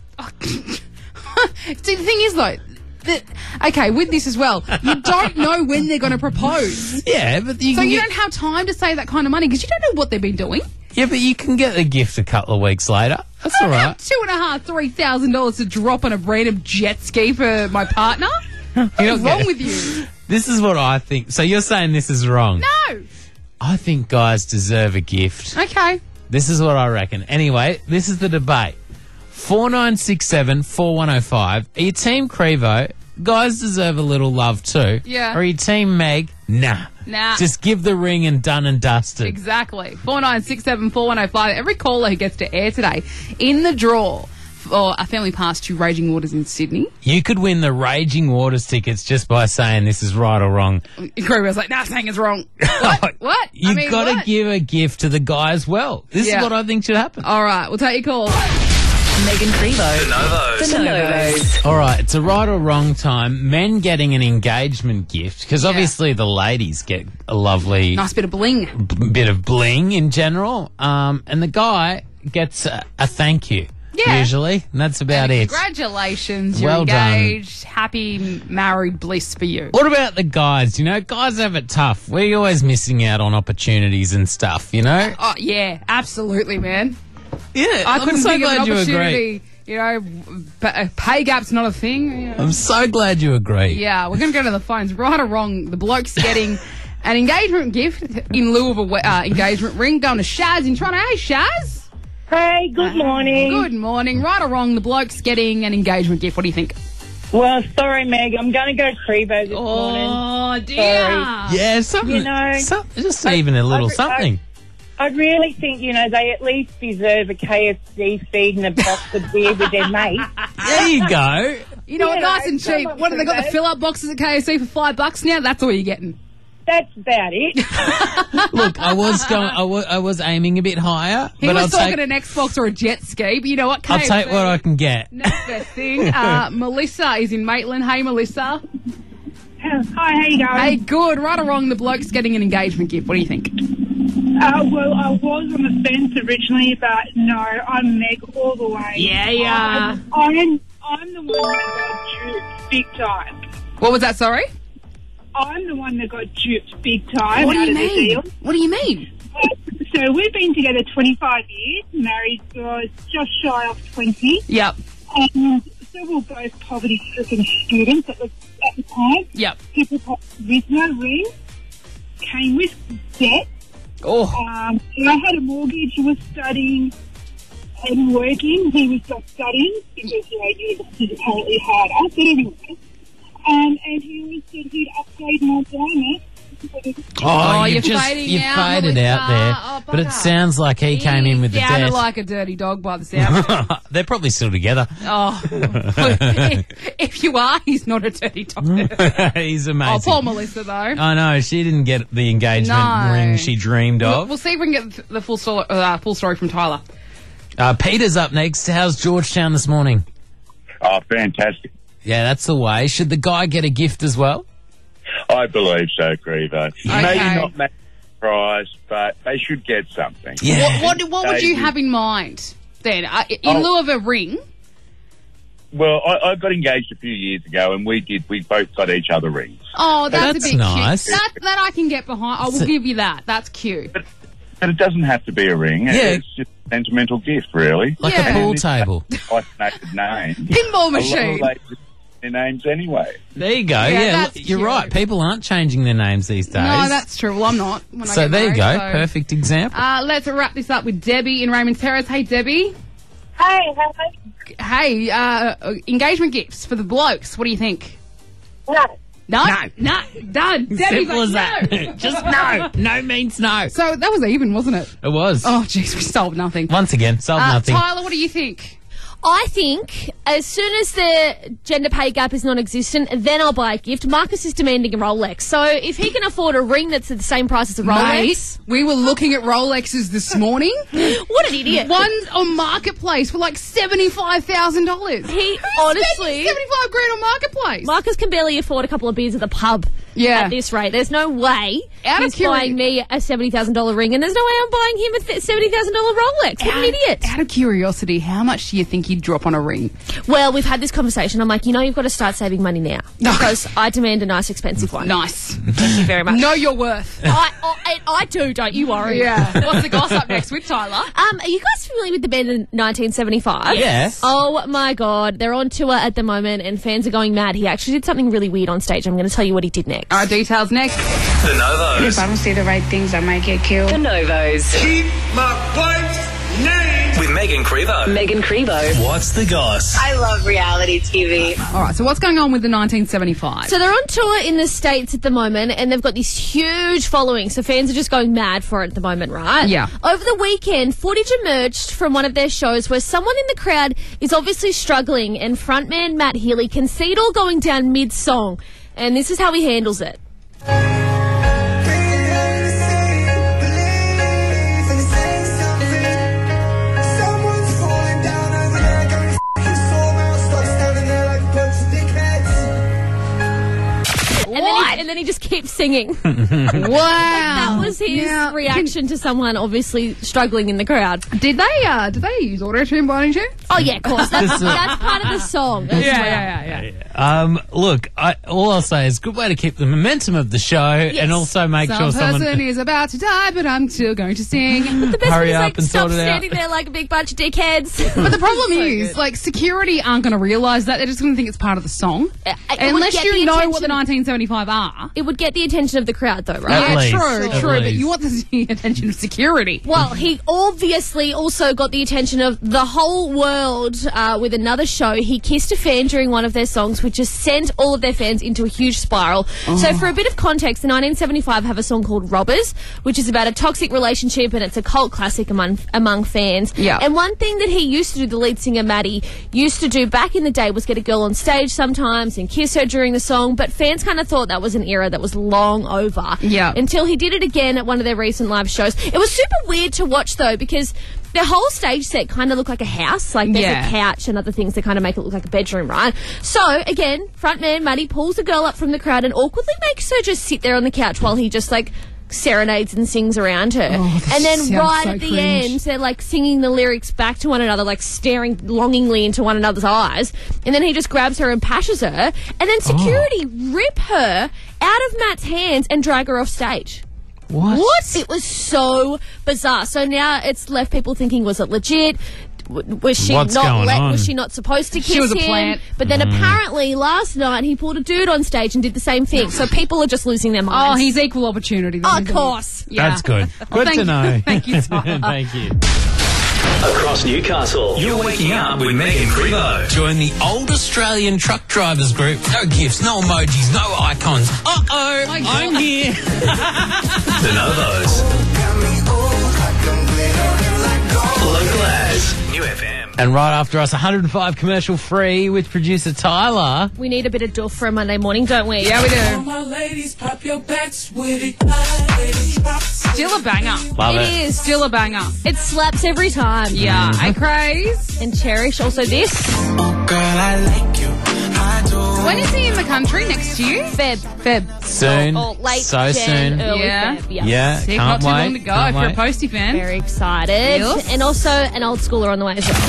[SPEAKER 3] See, the thing is though. Okay, with this as well, you don't know when they're going to propose.
[SPEAKER 2] Yeah, but
[SPEAKER 3] So you don't have time to save that kind of money because you don't know what they've been doing.
[SPEAKER 2] Yeah, but you can get the gift a couple of weeks later. That's
[SPEAKER 3] I
[SPEAKER 2] all
[SPEAKER 3] don't
[SPEAKER 2] right.
[SPEAKER 3] have $2,500, $3,000 to drop on a random jet ski for my partner. What's wrong with you?
[SPEAKER 2] This is what I think. So you're saying this is wrong?
[SPEAKER 3] No.
[SPEAKER 2] I think guys deserve a gift.
[SPEAKER 3] Okay.
[SPEAKER 2] This is what I reckon. Anyway, this is the debate. 4967 4105. Are you Team Crevo? Guys deserve a little love too.
[SPEAKER 3] Yeah.
[SPEAKER 2] Or are you Team Meg? Nah. Just give the ring and done and dusted.
[SPEAKER 3] Exactly. 49674105. Every caller who gets to air today in the draw for a family pass to Raging Waters in Sydney.
[SPEAKER 2] You could win the Raging Waters tickets just by saying this is right or wrong.
[SPEAKER 3] Corey was like, "No, saying it's wrong." What?
[SPEAKER 2] You've got to give a gift to the guy as well. This is what I think should happen.
[SPEAKER 3] All right, we'll take your call.
[SPEAKER 5] Megan Trevo.
[SPEAKER 1] The Novos.
[SPEAKER 2] All right, it's a right or wrong time. Men getting an engagement gift, because obviously the ladies get a lovely...
[SPEAKER 3] Nice bit of bling.
[SPEAKER 2] Bit of bling in general. And the guy gets a thank you, usually. And that's about it.
[SPEAKER 3] Congratulations, you're
[SPEAKER 2] Well
[SPEAKER 3] engaged. Happy married bliss for you.
[SPEAKER 2] What about the guys? You know, guys have it tough. We're always missing out on opportunities and stuff, you know?
[SPEAKER 3] Oh, yeah, absolutely, man.
[SPEAKER 2] Yeah,
[SPEAKER 3] I couldn't
[SPEAKER 2] so
[SPEAKER 3] think of an
[SPEAKER 2] glad you
[SPEAKER 3] opportunity. You know, pay gap's not a thing. You know.
[SPEAKER 2] I'm so glad you agree.
[SPEAKER 3] Yeah, we're going to go to the phones. Right or wrong, the bloke's getting an engagement gift in lieu of a engagement ring. Going to Shaz in Toronto. Hey, Shaz.
[SPEAKER 15] Hey, good morning.
[SPEAKER 3] Good morning. Right or wrong, the bloke's getting an engagement gift. What do you think?
[SPEAKER 15] Well, sorry, Meg. I'm going to go Trevo this morning.
[SPEAKER 3] Oh, dear.
[SPEAKER 15] Sorry.
[SPEAKER 2] Yeah, something.
[SPEAKER 15] You know,
[SPEAKER 2] just even a little something.
[SPEAKER 15] I really think, you know, they at least deserve a KFC feed and a box of beer with their mate.
[SPEAKER 2] There you go.
[SPEAKER 3] You know what? Nice and cheap. What have they got? The fill-up boxes at KFC for $5 now? That's all you're getting.
[SPEAKER 15] That's about it.
[SPEAKER 2] Look, I was aiming a bit higher.
[SPEAKER 3] He
[SPEAKER 2] but
[SPEAKER 3] was talking an Xbox or a jet ski. But you know what? KFC,
[SPEAKER 2] I'll take what I can get.
[SPEAKER 3] Next best thing. Melissa is in Maitland. Hey, Melissa.
[SPEAKER 16] Hi, how you going?
[SPEAKER 3] Hey, good. Right or wrong, the bloke's getting an engagement gift. What do you think?
[SPEAKER 16] Well, I was on the fence originally, but no, I'm Meg all the way.
[SPEAKER 3] Yeah, yeah.
[SPEAKER 16] I'm the one that got duped big time.
[SPEAKER 3] What was that, sorry?
[SPEAKER 16] I'm the one that got duped big time.
[SPEAKER 3] What do
[SPEAKER 16] out
[SPEAKER 3] you
[SPEAKER 16] of the
[SPEAKER 3] mean?
[SPEAKER 16] deal.
[SPEAKER 3] What do you mean?
[SPEAKER 16] So we've been together 25 years, married for just shy of 20.
[SPEAKER 3] Yep.
[SPEAKER 16] And so we're both poverty-stricken students at the time.
[SPEAKER 3] Yep.
[SPEAKER 16] People with no ring, came with debt.
[SPEAKER 3] Oh.
[SPEAKER 16] I had a mortgage, was studying and working. He was just studying because, you know, university is apparently harder. But anyway, and he said he'd upgrade my diamond.
[SPEAKER 2] Oh,
[SPEAKER 3] you're
[SPEAKER 2] you've
[SPEAKER 3] fading out,
[SPEAKER 2] faded out there.
[SPEAKER 3] Oh,
[SPEAKER 2] but it sounds like he came in with the
[SPEAKER 3] sounded
[SPEAKER 2] debt.
[SPEAKER 3] like a dirty dog by the sound.
[SPEAKER 2] They're probably still together.
[SPEAKER 3] Oh. If you are, he's not a dirty dog.
[SPEAKER 2] He's amazing.
[SPEAKER 3] Oh, poor Melissa, though.
[SPEAKER 2] I know, she didn't get the engagement ring she dreamed of.
[SPEAKER 3] We'll see if we can get the full story from Tyler.
[SPEAKER 2] Peter's up next. How's Georgetown this morning?
[SPEAKER 17] Oh, fantastic.
[SPEAKER 2] Yeah, that's the way. Should the guy get a gift as well?
[SPEAKER 17] I believe so, Crevo.
[SPEAKER 3] Okay.
[SPEAKER 17] Maybe not make a prize, but they should get something.
[SPEAKER 2] Yeah.
[SPEAKER 3] What would you have in mind then? In lieu of a ring?
[SPEAKER 17] Well, I got engaged a few years ago, and we both got each other rings.
[SPEAKER 3] Oh, that's a bit
[SPEAKER 2] nice.
[SPEAKER 3] cute. That I can get behind. I will give you that. That's cute.
[SPEAKER 17] But it doesn't have to be a ring.
[SPEAKER 2] Yeah.
[SPEAKER 17] It's just a sentimental gift, really.
[SPEAKER 2] Like a pool table.
[SPEAKER 17] Hyphenated name.
[SPEAKER 3] Pinball machine.
[SPEAKER 17] A lot of ladies their names anyway.
[SPEAKER 2] There you go.
[SPEAKER 3] Yeah,
[SPEAKER 2] Yeah,
[SPEAKER 3] that's
[SPEAKER 2] you're
[SPEAKER 3] cute.
[SPEAKER 2] right. People aren't changing their names these days.
[SPEAKER 3] No, that's true. Well, I'm not. When I
[SPEAKER 2] So
[SPEAKER 3] get
[SPEAKER 2] there you
[SPEAKER 3] married,
[SPEAKER 2] go.
[SPEAKER 3] so-
[SPEAKER 2] Perfect example.
[SPEAKER 3] Let's wrap this up with Debbie in Raymond Terrace. Hey, Debbie.
[SPEAKER 15] Hey,
[SPEAKER 3] Hey, engagement gifts for the blokes. What do you think?
[SPEAKER 15] no.
[SPEAKER 3] No. Done. Debbie's
[SPEAKER 2] Simple as
[SPEAKER 3] like,
[SPEAKER 2] that.
[SPEAKER 3] no.
[SPEAKER 2] Just no. No means no.
[SPEAKER 3] So that was even, wasn't it?
[SPEAKER 2] It was.
[SPEAKER 3] Oh, jeez, we solved nothing.
[SPEAKER 2] Once again, solved nothing.
[SPEAKER 3] Tyler, what do you think?
[SPEAKER 6] I think as soon as the gender pay gap is non-existent, then I'll buy a gift. Marcus is demanding a Rolex. So if he can afford a ring that's at the same price as a Rolex...
[SPEAKER 3] Mate, we were looking at Rolexes this morning.
[SPEAKER 6] What an idiot.
[SPEAKER 3] One on Marketplace for like $75,000.
[SPEAKER 6] He honestly...
[SPEAKER 3] 75 grand on Marketplace.
[SPEAKER 6] Marcus can barely afford a couple of beers at the pub at this rate. There's no way he's buying me a $70,000 ring, and there's no way I'm buying him a $70,000 Rolex. What an idiot.
[SPEAKER 3] Out of curiosity, how much do you think he'd drop on a ring?
[SPEAKER 6] Well, we've had this conversation. I'm like, you've got to start saving money now. Because I demand a nice, expensive one.
[SPEAKER 3] Nice.
[SPEAKER 6] Thank you very much.
[SPEAKER 3] Know your worth.
[SPEAKER 6] I do, don't you worry.
[SPEAKER 3] Yeah. What's the gossip next week, Tyler?
[SPEAKER 6] Are you guys familiar with the band in 1975?
[SPEAKER 2] Yes.
[SPEAKER 6] Oh, my God. They're on tour at the moment, and fans are going mad. He actually did something really weird on stage. I'm going to tell you what he did next.
[SPEAKER 3] All right, details next.
[SPEAKER 1] The Novos.
[SPEAKER 9] If I don't say the right things, I might get killed.
[SPEAKER 5] The Novos.
[SPEAKER 10] Keep my wife's name
[SPEAKER 1] with Megan Crevo.
[SPEAKER 5] Megan Crevo.
[SPEAKER 1] What's the goss?
[SPEAKER 11] I love reality TV.
[SPEAKER 3] All right, so what's going on with the 1975?
[SPEAKER 6] So they're on tour in the States at the moment, and they've got this huge following, so fans are just going mad for it at the moment, right?
[SPEAKER 3] Yeah.
[SPEAKER 6] Over the weekend, footage emerged from one of their shows where someone in the crowd is obviously struggling, and frontman Matt Healy can see it all going down mid-song, and this is how he handles it. And then he just keeps singing.
[SPEAKER 3] Wow.
[SPEAKER 6] That was his reaction to someone obviously struggling in the crowd.
[SPEAKER 3] Did they use auto-tune by any chance?
[SPEAKER 6] Oh, yeah, of course. That's part of the song.
[SPEAKER 3] Yeah.
[SPEAKER 2] Look, all I'll say is good way to keep the momentum of the show and also make sure
[SPEAKER 3] Some person
[SPEAKER 2] someone...
[SPEAKER 3] is about to die, but I'm still going to sing.
[SPEAKER 6] The best
[SPEAKER 2] Hurry
[SPEAKER 6] is,
[SPEAKER 2] up and
[SPEAKER 6] stop
[SPEAKER 2] sort it out.
[SPEAKER 6] standing there like a big bunch of dickheads.
[SPEAKER 3] But the problem is, security aren't going to realise that. They're just going to think it's part of the song. Unless you know what the 1975 are.
[SPEAKER 6] It would get the attention of the crowd, though, right?
[SPEAKER 2] At least.
[SPEAKER 3] True. But you want the attention of security.
[SPEAKER 6] Well, he obviously also got the attention of the whole world with another show. He kissed a fan during one of their songs, which just sent all of their fans into a huge spiral. So for a bit of context, the 1975 have a song called Robbers, which is about a toxic relationship, and it's a cult classic among fans.
[SPEAKER 3] Yeah.
[SPEAKER 6] And one thing that he used to do, the lead singer Maddie, used to do back in the day was get a girl on stage sometimes and kiss her during the song, but fans kind of thought that was an era that was long over.
[SPEAKER 3] Yeah.
[SPEAKER 6] Until he did it again at one of their recent live shows. It was super weird to watch, though, because their whole stage set kind of looked like a house. Like, there's a couch and other things that kind of make it look like a bedroom, right? So, again, frontman Maddie pulls the girl up from the crowd and awkwardly makes her just sit there on the couch while he just, serenades and sings around her. And then right at the end, they're, singing the lyrics back to one another, staring longingly into one another's eyes. And then he just grabs her and pashes her. And then security rip her out of Matt's hands and drag her off stage. What? It was so bizarre. So now it's left people thinking, was it legit? Was she
[SPEAKER 2] What's going on?
[SPEAKER 6] Was she not supposed to kiss
[SPEAKER 3] She was a
[SPEAKER 6] him?
[SPEAKER 3] plant.
[SPEAKER 6] But then apparently last night he pulled a dude on stage and did the same thing. So people are just losing their
[SPEAKER 3] Oh,
[SPEAKER 6] minds.
[SPEAKER 3] he's equal opportunity.
[SPEAKER 6] Oh, of course.
[SPEAKER 3] Yeah.
[SPEAKER 2] That's good. Good to know.
[SPEAKER 3] Thank you, Tyler.
[SPEAKER 2] Thank you.
[SPEAKER 1] Across Newcastle, you're waking up with Megan Crevo.
[SPEAKER 2] Join the old Australian truck drivers group. No gifts, no emojis, no icons. Uh-oh, I'm here.
[SPEAKER 1] The Novos. Local as New FM.
[SPEAKER 2] And right after us, 105 commercial free with producer Tyler.
[SPEAKER 6] We need a bit of doof for a Monday morning, don't we?
[SPEAKER 3] Yeah, we do.
[SPEAKER 14] My ladies, pop your backs with it.
[SPEAKER 3] Still a banger.
[SPEAKER 2] Love
[SPEAKER 6] It
[SPEAKER 2] it.
[SPEAKER 6] is.
[SPEAKER 3] Still a banger.
[SPEAKER 6] It slaps every time.
[SPEAKER 3] Yeah. Hey, Craze.
[SPEAKER 6] And Cherish, also this.
[SPEAKER 14] Oh, girl, I like you. I do.
[SPEAKER 3] When is he in the country? Next year?
[SPEAKER 6] Feb.
[SPEAKER 2] Soon.
[SPEAKER 6] Or late
[SPEAKER 2] So
[SPEAKER 6] Jan,
[SPEAKER 2] soon.
[SPEAKER 6] early
[SPEAKER 3] Yeah.
[SPEAKER 6] Feb.
[SPEAKER 2] Yeah,
[SPEAKER 3] Sick,
[SPEAKER 2] can't
[SPEAKER 3] not too
[SPEAKER 2] wait.
[SPEAKER 3] long to go
[SPEAKER 2] Can't
[SPEAKER 3] if you're a
[SPEAKER 2] wait.
[SPEAKER 3] Posty fan.
[SPEAKER 6] Very excited.
[SPEAKER 3] Yes.
[SPEAKER 6] And also an old schooler on the way as well.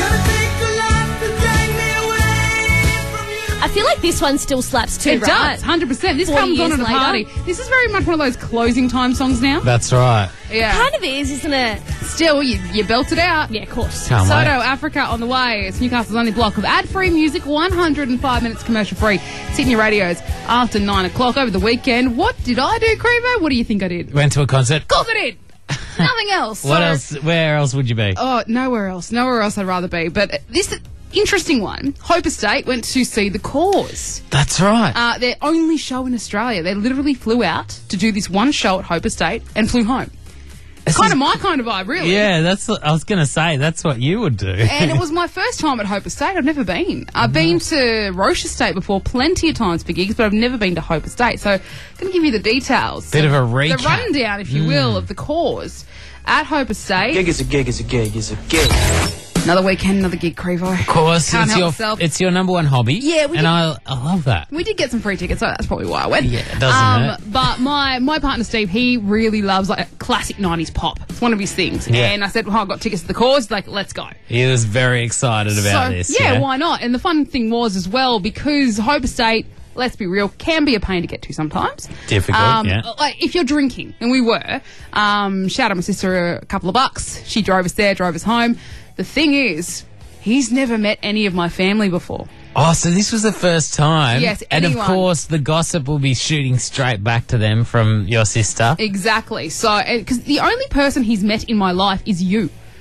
[SPEAKER 6] I feel like this one still slaps too,
[SPEAKER 3] It
[SPEAKER 6] right?
[SPEAKER 3] does, 100%. This
[SPEAKER 6] 40
[SPEAKER 3] comes on
[SPEAKER 6] years
[SPEAKER 3] at a
[SPEAKER 6] later.
[SPEAKER 3] party. This is very much one of those closing time songs now.
[SPEAKER 2] That's right.
[SPEAKER 3] Yeah.
[SPEAKER 6] Kind of is, isn't it?
[SPEAKER 3] Still, you belt it out.
[SPEAKER 6] Yeah, of course.
[SPEAKER 2] Can't
[SPEAKER 3] Soto,
[SPEAKER 2] wait.
[SPEAKER 3] Africa on the way. It's Newcastle's only block of ad-free music, 105 minutes commercial-free. Sydney radios after 9 o'clock over the weekend. What did I do, Crevo? What do you think I did?
[SPEAKER 2] Went to a concert.
[SPEAKER 3] Of course I did. Nothing else.
[SPEAKER 2] What
[SPEAKER 3] So-
[SPEAKER 2] else? Where else would you be?
[SPEAKER 3] Oh, nowhere else. Nowhere else I'd rather be. But this interesting one, Hope Estate went to see The Cause.
[SPEAKER 2] That's right.
[SPEAKER 3] Their only show in Australia. They literally flew out to do this one show at Hope Estate and flew home.
[SPEAKER 2] This
[SPEAKER 3] Kind
[SPEAKER 2] is-
[SPEAKER 3] of my kind of vibe, really.
[SPEAKER 2] Yeah, I was going to say, that's what you would do.
[SPEAKER 3] And it was my first time at Hope Estate. I've never been. I've been to Roche Estate before plenty of times for gigs, but I've never been to Hope Estate. So I'm going to give you the details.
[SPEAKER 2] Bit of a recap.
[SPEAKER 3] The rundown, if you will, of The Cause at Hope Estate.
[SPEAKER 14] Gig is a gig is a gig is a gig.
[SPEAKER 3] Another weekend, another gig, Crevo.
[SPEAKER 2] Of course,
[SPEAKER 3] Can't help myself.
[SPEAKER 2] it's your number one hobby.
[SPEAKER 3] Yeah, we
[SPEAKER 2] and
[SPEAKER 3] did-
[SPEAKER 2] I love that.
[SPEAKER 3] We did get some free tickets, so that's probably why I went.
[SPEAKER 2] Yeah, it doesn't hurt.
[SPEAKER 3] But my partner Steve, he really loves classic 90s pop. It's one of his things.
[SPEAKER 2] Yeah.
[SPEAKER 3] And I said, well, I've got tickets to The Cause. He's like, let's go.
[SPEAKER 2] He was very excited about this.
[SPEAKER 3] Yeah, why not? And the fun thing was as well, because Hope Estate, let's be real, can be a pain to get to sometimes.
[SPEAKER 2] Difficult, yeah.
[SPEAKER 3] Like if you're drinking, and we were, shout out my sister a couple of bucks. She drove us there, drove us home. The thing is, he's never met any of my family before.
[SPEAKER 2] Oh, so this was the first time.
[SPEAKER 3] Yes,
[SPEAKER 2] and of
[SPEAKER 3] anyone.
[SPEAKER 2] course the gossip will be shooting straight back to them from your sister.
[SPEAKER 3] Exactly. So, because the only person he's met in my life is you.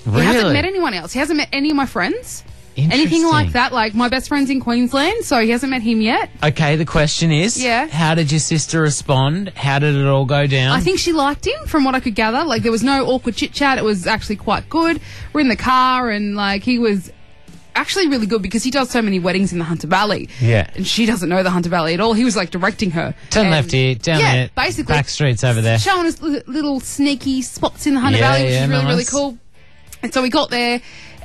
[SPEAKER 3] He hasn't
[SPEAKER 2] Really?
[SPEAKER 3] met anyone else. He hasn't met any of my friends. Anything
[SPEAKER 2] Interesting.
[SPEAKER 3] like that. Like, my best friend's in Queensland, so he hasn't met him yet.
[SPEAKER 2] Okay, the question is,
[SPEAKER 3] Yeah.
[SPEAKER 2] how did your sister respond? How did it all go down?
[SPEAKER 3] I think she liked him, from what I could gather. Like, there was no awkward chit-chat. It was actually quite good. We're in the car, and, like, he was actually really good because he does so many weddings in the Hunter Valley.
[SPEAKER 2] Yeah.
[SPEAKER 3] And she doesn't know the Hunter Valley at all. He was, like, directing her.
[SPEAKER 2] Turn
[SPEAKER 3] And-
[SPEAKER 2] left here, down
[SPEAKER 3] yeah,
[SPEAKER 2] there.
[SPEAKER 3] basically.
[SPEAKER 2] Back streets over there.
[SPEAKER 3] Showing us little sneaky spots in the Hunter
[SPEAKER 2] Yeah,
[SPEAKER 3] Valley, which
[SPEAKER 2] yeah,
[SPEAKER 3] is really, really
[SPEAKER 2] nice.
[SPEAKER 3] cool. And so we got there,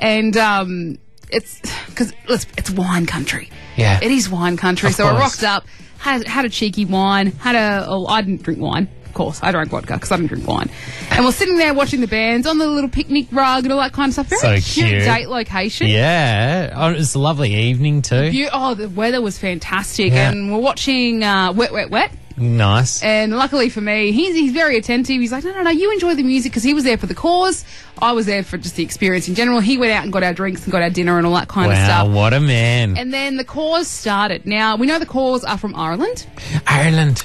[SPEAKER 3] and it's because it's wine country.
[SPEAKER 2] Yeah.
[SPEAKER 3] It is wine country.
[SPEAKER 2] Of
[SPEAKER 3] So I
[SPEAKER 2] course.
[SPEAKER 3] rocked up, had a cheeky wine, I didn't drink wine. Of course, I drank vodka because I didn't drink wine. And we're sitting there watching the bands on the little picnic rug and all that kind of stuff. Very
[SPEAKER 2] So cute.
[SPEAKER 3] date location.
[SPEAKER 2] Yeah. Oh, it was a lovely evening too.
[SPEAKER 3] The weather was fantastic,
[SPEAKER 2] Yeah.
[SPEAKER 3] and we're watching Wet, Wet, Wet.
[SPEAKER 2] Nice.
[SPEAKER 3] And luckily for me, he's very attentive. He's like, no, you enjoy the music, because he was there for the cause. I was there for just the experience in general. He went out and got our drinks and got our dinner and all that kind of
[SPEAKER 2] Wow,
[SPEAKER 3] stuff.
[SPEAKER 2] what a man.
[SPEAKER 3] And then the cause started. Now, we know the cause are from Ireland.
[SPEAKER 2] Ireland.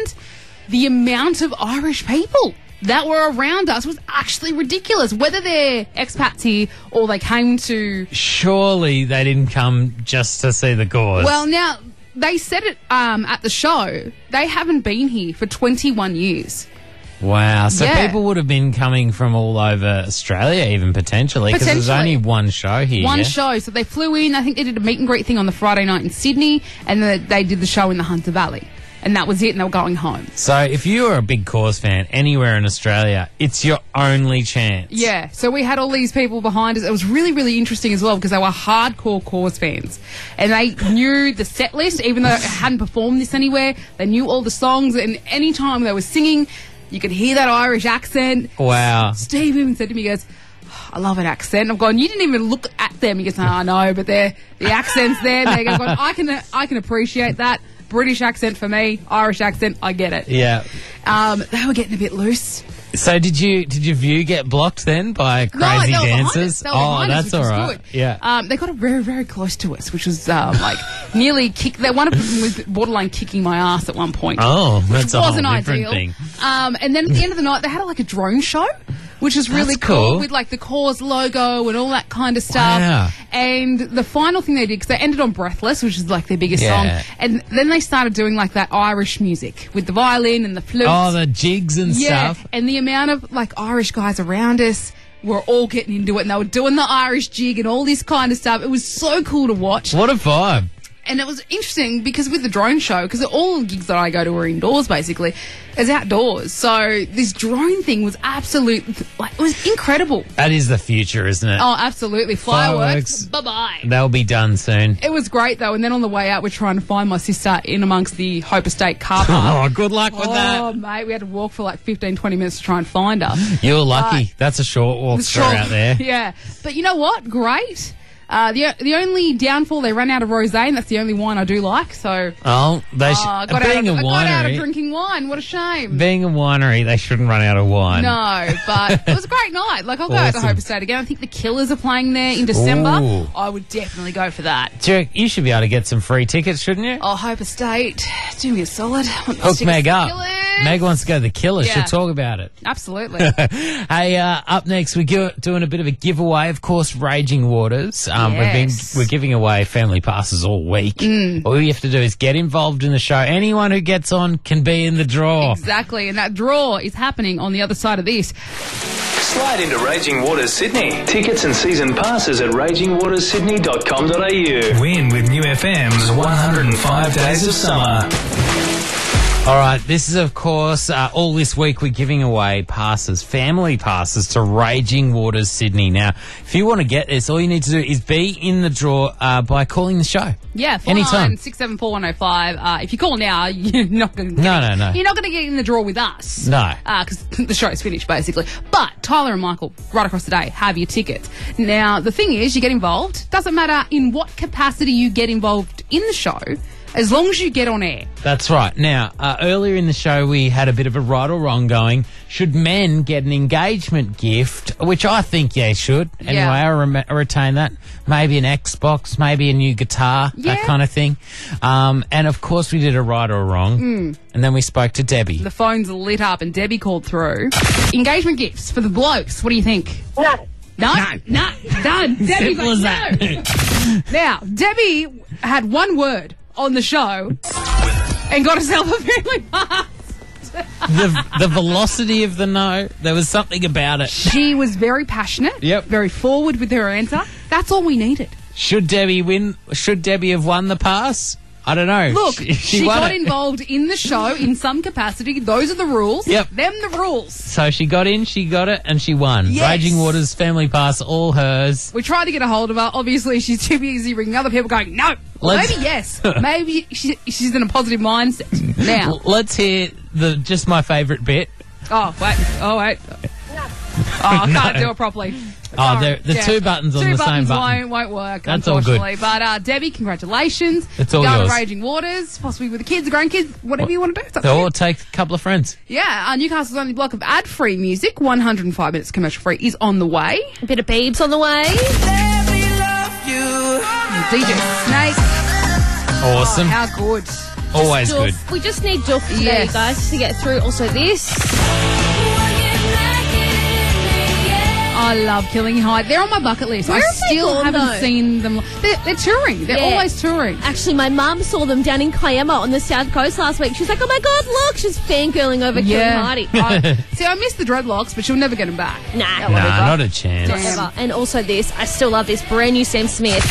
[SPEAKER 3] The amount of Irish people that were around us was actually ridiculous. Whether they're expats here or they came to...
[SPEAKER 2] Surely they didn't come just to see the cause.
[SPEAKER 3] Well, now, they said it at the show. They haven't been here for 21 years.
[SPEAKER 2] Wow. So
[SPEAKER 3] Yeah.
[SPEAKER 2] people would have been coming from all over Australia, even potentially, because there's
[SPEAKER 3] Potentially.
[SPEAKER 2] only one show here.
[SPEAKER 3] One
[SPEAKER 2] yeah?
[SPEAKER 3] show. So they flew in. I think they did a meet and greet thing on the Friday night in Sydney, and then they did the show in the Hunter Valley. And that was it, and they were going home.
[SPEAKER 2] So if you are a big Cause fan anywhere in Australia, it's your only chance.
[SPEAKER 3] Yeah, so we had all these people behind us. It was really, really interesting as well because they were hardcore Cause fans. And they knew the set list, even though it hadn't performed this anywhere. They knew all the songs, and any time they were singing, you could hear that Irish accent.
[SPEAKER 2] Wow.
[SPEAKER 3] Steve even said to me, he goes, I love an accent. I've gone, you didn't even look at them. He goes, no, I know, but the accent's there. They're going, I can appreciate that. British accent for me, Irish accent, I get it.
[SPEAKER 2] Yeah.
[SPEAKER 3] They were getting a bit loose.
[SPEAKER 2] So did your view get blocked then by crazy
[SPEAKER 3] no, they were behind us.
[SPEAKER 2] dancers?
[SPEAKER 3] They were behind us,
[SPEAKER 2] That's
[SPEAKER 3] which
[SPEAKER 2] all
[SPEAKER 3] was
[SPEAKER 2] right.
[SPEAKER 3] good.
[SPEAKER 2] Yeah.
[SPEAKER 3] They got very, very close to us, which was like nearly one of them was borderline kicking my ass at one point.
[SPEAKER 2] Oh,
[SPEAKER 3] which
[SPEAKER 2] that's a whole
[SPEAKER 3] wasn't
[SPEAKER 2] different
[SPEAKER 3] ideal.
[SPEAKER 2] thing.
[SPEAKER 3] And then at the end of the night, they had like a drone show, which is really
[SPEAKER 2] That's cool.
[SPEAKER 3] with like the Cause logo and all that kind of stuff.
[SPEAKER 2] Wow.
[SPEAKER 3] And the final thing they did, because they ended on Breathless, which is like their biggest
[SPEAKER 2] Yeah.
[SPEAKER 3] song, and then they started doing like that Irish music with the violin and the flute.
[SPEAKER 2] Oh, the jigs and stuff.
[SPEAKER 3] And the amount of like Irish guys around us were all getting into it, and they were doing the Irish jig and all this kind of stuff. It was so cool to watch.
[SPEAKER 2] What a vibe.
[SPEAKER 3] And it was interesting because with the drone show, because all the gigs that I go to are indoors basically, it's outdoors. So this drone thing was it was incredible.
[SPEAKER 2] That is the future, isn't it?
[SPEAKER 3] Oh, absolutely.
[SPEAKER 2] Fireworks.
[SPEAKER 3] Bye-bye.
[SPEAKER 2] They'll be done soon.
[SPEAKER 3] It was great though, and then on the way out, we're trying to find my sister in amongst the Hope Estate car park.
[SPEAKER 2] Oh, good luck with that.
[SPEAKER 3] Oh, mate, we had to walk for like 15, 20 minutes to try and find her.
[SPEAKER 2] You're lucky. That's a short walk through out there.
[SPEAKER 3] Yeah. But you know what? Great. The only downfall, they ran out of rosé, and that's the only wine I do like. So
[SPEAKER 2] Oh, they
[SPEAKER 3] I got
[SPEAKER 2] being a
[SPEAKER 3] out of
[SPEAKER 2] winery.
[SPEAKER 3] drinking wine. What a shame.
[SPEAKER 2] Being a winery, they shouldn't run out of wine.
[SPEAKER 3] No, but it was a great night. Like, I'll go out to
[SPEAKER 2] Awesome.
[SPEAKER 3] Hope Estate again. I think the Killers are playing there in December.
[SPEAKER 2] Ooh.
[SPEAKER 3] I would definitely go for that.
[SPEAKER 2] Jack, you should be able to get some free tickets, shouldn't you?
[SPEAKER 3] Oh, Hope Estate, do me a solid. I want to
[SPEAKER 2] Hook
[SPEAKER 3] stick
[SPEAKER 2] Meg
[SPEAKER 3] a
[SPEAKER 2] up.
[SPEAKER 3] Killers.
[SPEAKER 2] Meg wants to go to the Killers.
[SPEAKER 3] Yeah.
[SPEAKER 2] She'll talk about it.
[SPEAKER 3] Absolutely.
[SPEAKER 2] Hey, up next, we're doing a bit of a giveaway. Of course, Raging Waters.
[SPEAKER 3] Yes.
[SPEAKER 2] We're giving away family passes all week. All you have to do is get involved in the show. Anyone who gets on can be in the draw.
[SPEAKER 3] Exactly, and that draw is happening on the other side of this.
[SPEAKER 1] Slide into Raging Waters Sydney. Tickets and season passes at ragingwatersydney.com.au. Win with New FM's 105 Days of Summer.
[SPEAKER 2] All right, this is, of course, all this week we're giving away passes, family passes to Raging Waters Sydney. Now, if you want to get this, all you need to do is be in the draw by calling the show.
[SPEAKER 3] Yeah,
[SPEAKER 2] Anytime.
[SPEAKER 3] 674-105. If you call now, you're not going to
[SPEAKER 2] No.
[SPEAKER 3] You're not going to get in the draw with us.
[SPEAKER 2] No.
[SPEAKER 3] Because the show's finished, basically. But Tyler and Michael, right across the day, have your tickets. Now, the thing is, you get involved. Doesn't matter in what capacity you get involved in the show, as long as you get on air.
[SPEAKER 2] That's right. Now, earlier in the show, we had a bit of a right or wrong going. Should men get an engagement gift? Which I think, yeah, should. Anyway,
[SPEAKER 3] Yeah.
[SPEAKER 2] I retain that. Maybe an Xbox, maybe a new guitar, that
[SPEAKER 3] Yeah.
[SPEAKER 2] kind of thing. And, of course, we did a right or wrong. And then we spoke to Debbie.
[SPEAKER 3] The phone's lit up and Debbie called through. Engagement gifts for the blokes. What do you think?
[SPEAKER 15] No.
[SPEAKER 3] No, done. Debbie,
[SPEAKER 2] Simple as that.
[SPEAKER 3] no. Now, Debbie had one word on the show and got herself a family pass.
[SPEAKER 2] The velocity of the no, there was something about it.
[SPEAKER 3] She was very passionate.
[SPEAKER 2] Yep.
[SPEAKER 3] Very forward with her answer. That's all we needed.
[SPEAKER 2] Should Debbie win? Should Debbie have won the pass? I don't know.
[SPEAKER 3] Look, she
[SPEAKER 2] won
[SPEAKER 3] got
[SPEAKER 2] it.
[SPEAKER 3] involved in the show in some capacity. Those are the rules.
[SPEAKER 2] Yep.
[SPEAKER 3] Them the rules.
[SPEAKER 2] So she got in, she got it, and she won.
[SPEAKER 3] Yes.
[SPEAKER 2] Raging Waters family pass, all hers.
[SPEAKER 3] We tried to get a hold of her. Obviously, she's too busy ringing other people going, no. Well,
[SPEAKER 2] Let's-
[SPEAKER 3] maybe yes. Maybe she's in a positive mindset. Now.
[SPEAKER 2] Let's hear just my favourite bit.
[SPEAKER 3] Oh, wait. I can't do it properly.
[SPEAKER 2] Oh,
[SPEAKER 3] Sorry.
[SPEAKER 2] the two buttons on
[SPEAKER 3] Two
[SPEAKER 2] the same
[SPEAKER 3] buttons
[SPEAKER 2] button.
[SPEAKER 3] won't work,
[SPEAKER 2] That's all good.
[SPEAKER 3] unfortunately. But Debbie, congratulations.
[SPEAKER 2] It's all
[SPEAKER 3] Go
[SPEAKER 2] yours.
[SPEAKER 3] to Raging Waters, possibly with the kids, grandkids, whatever you want to do. It's up to you.
[SPEAKER 2] Or take a couple of friends.
[SPEAKER 3] Yeah, Newcastle's only block of ad-free music, 105 minutes commercial-free, is on the way.
[SPEAKER 6] A bit of Beebs on the way.
[SPEAKER 3] DJ Snake.
[SPEAKER 2] Awesome.
[SPEAKER 3] How good.
[SPEAKER 2] Always
[SPEAKER 6] Doof.
[SPEAKER 2] good.
[SPEAKER 6] We just need Doof today,
[SPEAKER 3] Yes.
[SPEAKER 6] guys, to get through. Also this.
[SPEAKER 3] I love Killing Hyde. They're on my bucket list.
[SPEAKER 6] Where
[SPEAKER 3] I
[SPEAKER 6] have they
[SPEAKER 3] still
[SPEAKER 6] gone,
[SPEAKER 3] haven't
[SPEAKER 6] though?
[SPEAKER 3] seen them. They're touring. They're
[SPEAKER 6] Yeah.
[SPEAKER 3] always touring.
[SPEAKER 6] Actually, my mum saw them down in Kiama on the south coast last week. She's like, oh my God, look. She's fangirling over Killing Heidi.
[SPEAKER 3] See, I miss the dreadlocks, but she'll never get them back.
[SPEAKER 6] Nah.
[SPEAKER 2] Nah, not a chance.
[SPEAKER 6] Not ever. And also this. I still love this. Brand new Sam Smith.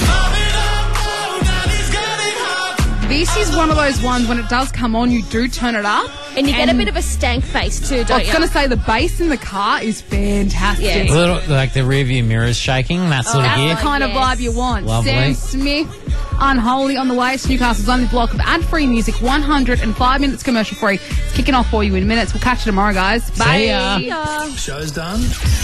[SPEAKER 3] This is one of those ones when it does come on, you do turn it up.
[SPEAKER 6] And you get a bit of a stank face too,
[SPEAKER 3] I
[SPEAKER 6] don't
[SPEAKER 3] was
[SPEAKER 6] you?
[SPEAKER 3] going to say the bass in the car is fantastic.
[SPEAKER 6] Yeah.
[SPEAKER 2] A little, like the rear view mirrors shaking, that sort of
[SPEAKER 3] That's
[SPEAKER 2] gear.
[SPEAKER 3] the kind of vibe you want.
[SPEAKER 2] Lovely.
[SPEAKER 3] Sam Smith, Unholy on the way. It's Newcastle's only block of ad-free music, 105 minutes commercial-free. It's kicking off for you in minutes. We'll catch you tomorrow, guys. Bye.
[SPEAKER 2] See ya.
[SPEAKER 1] Show's done.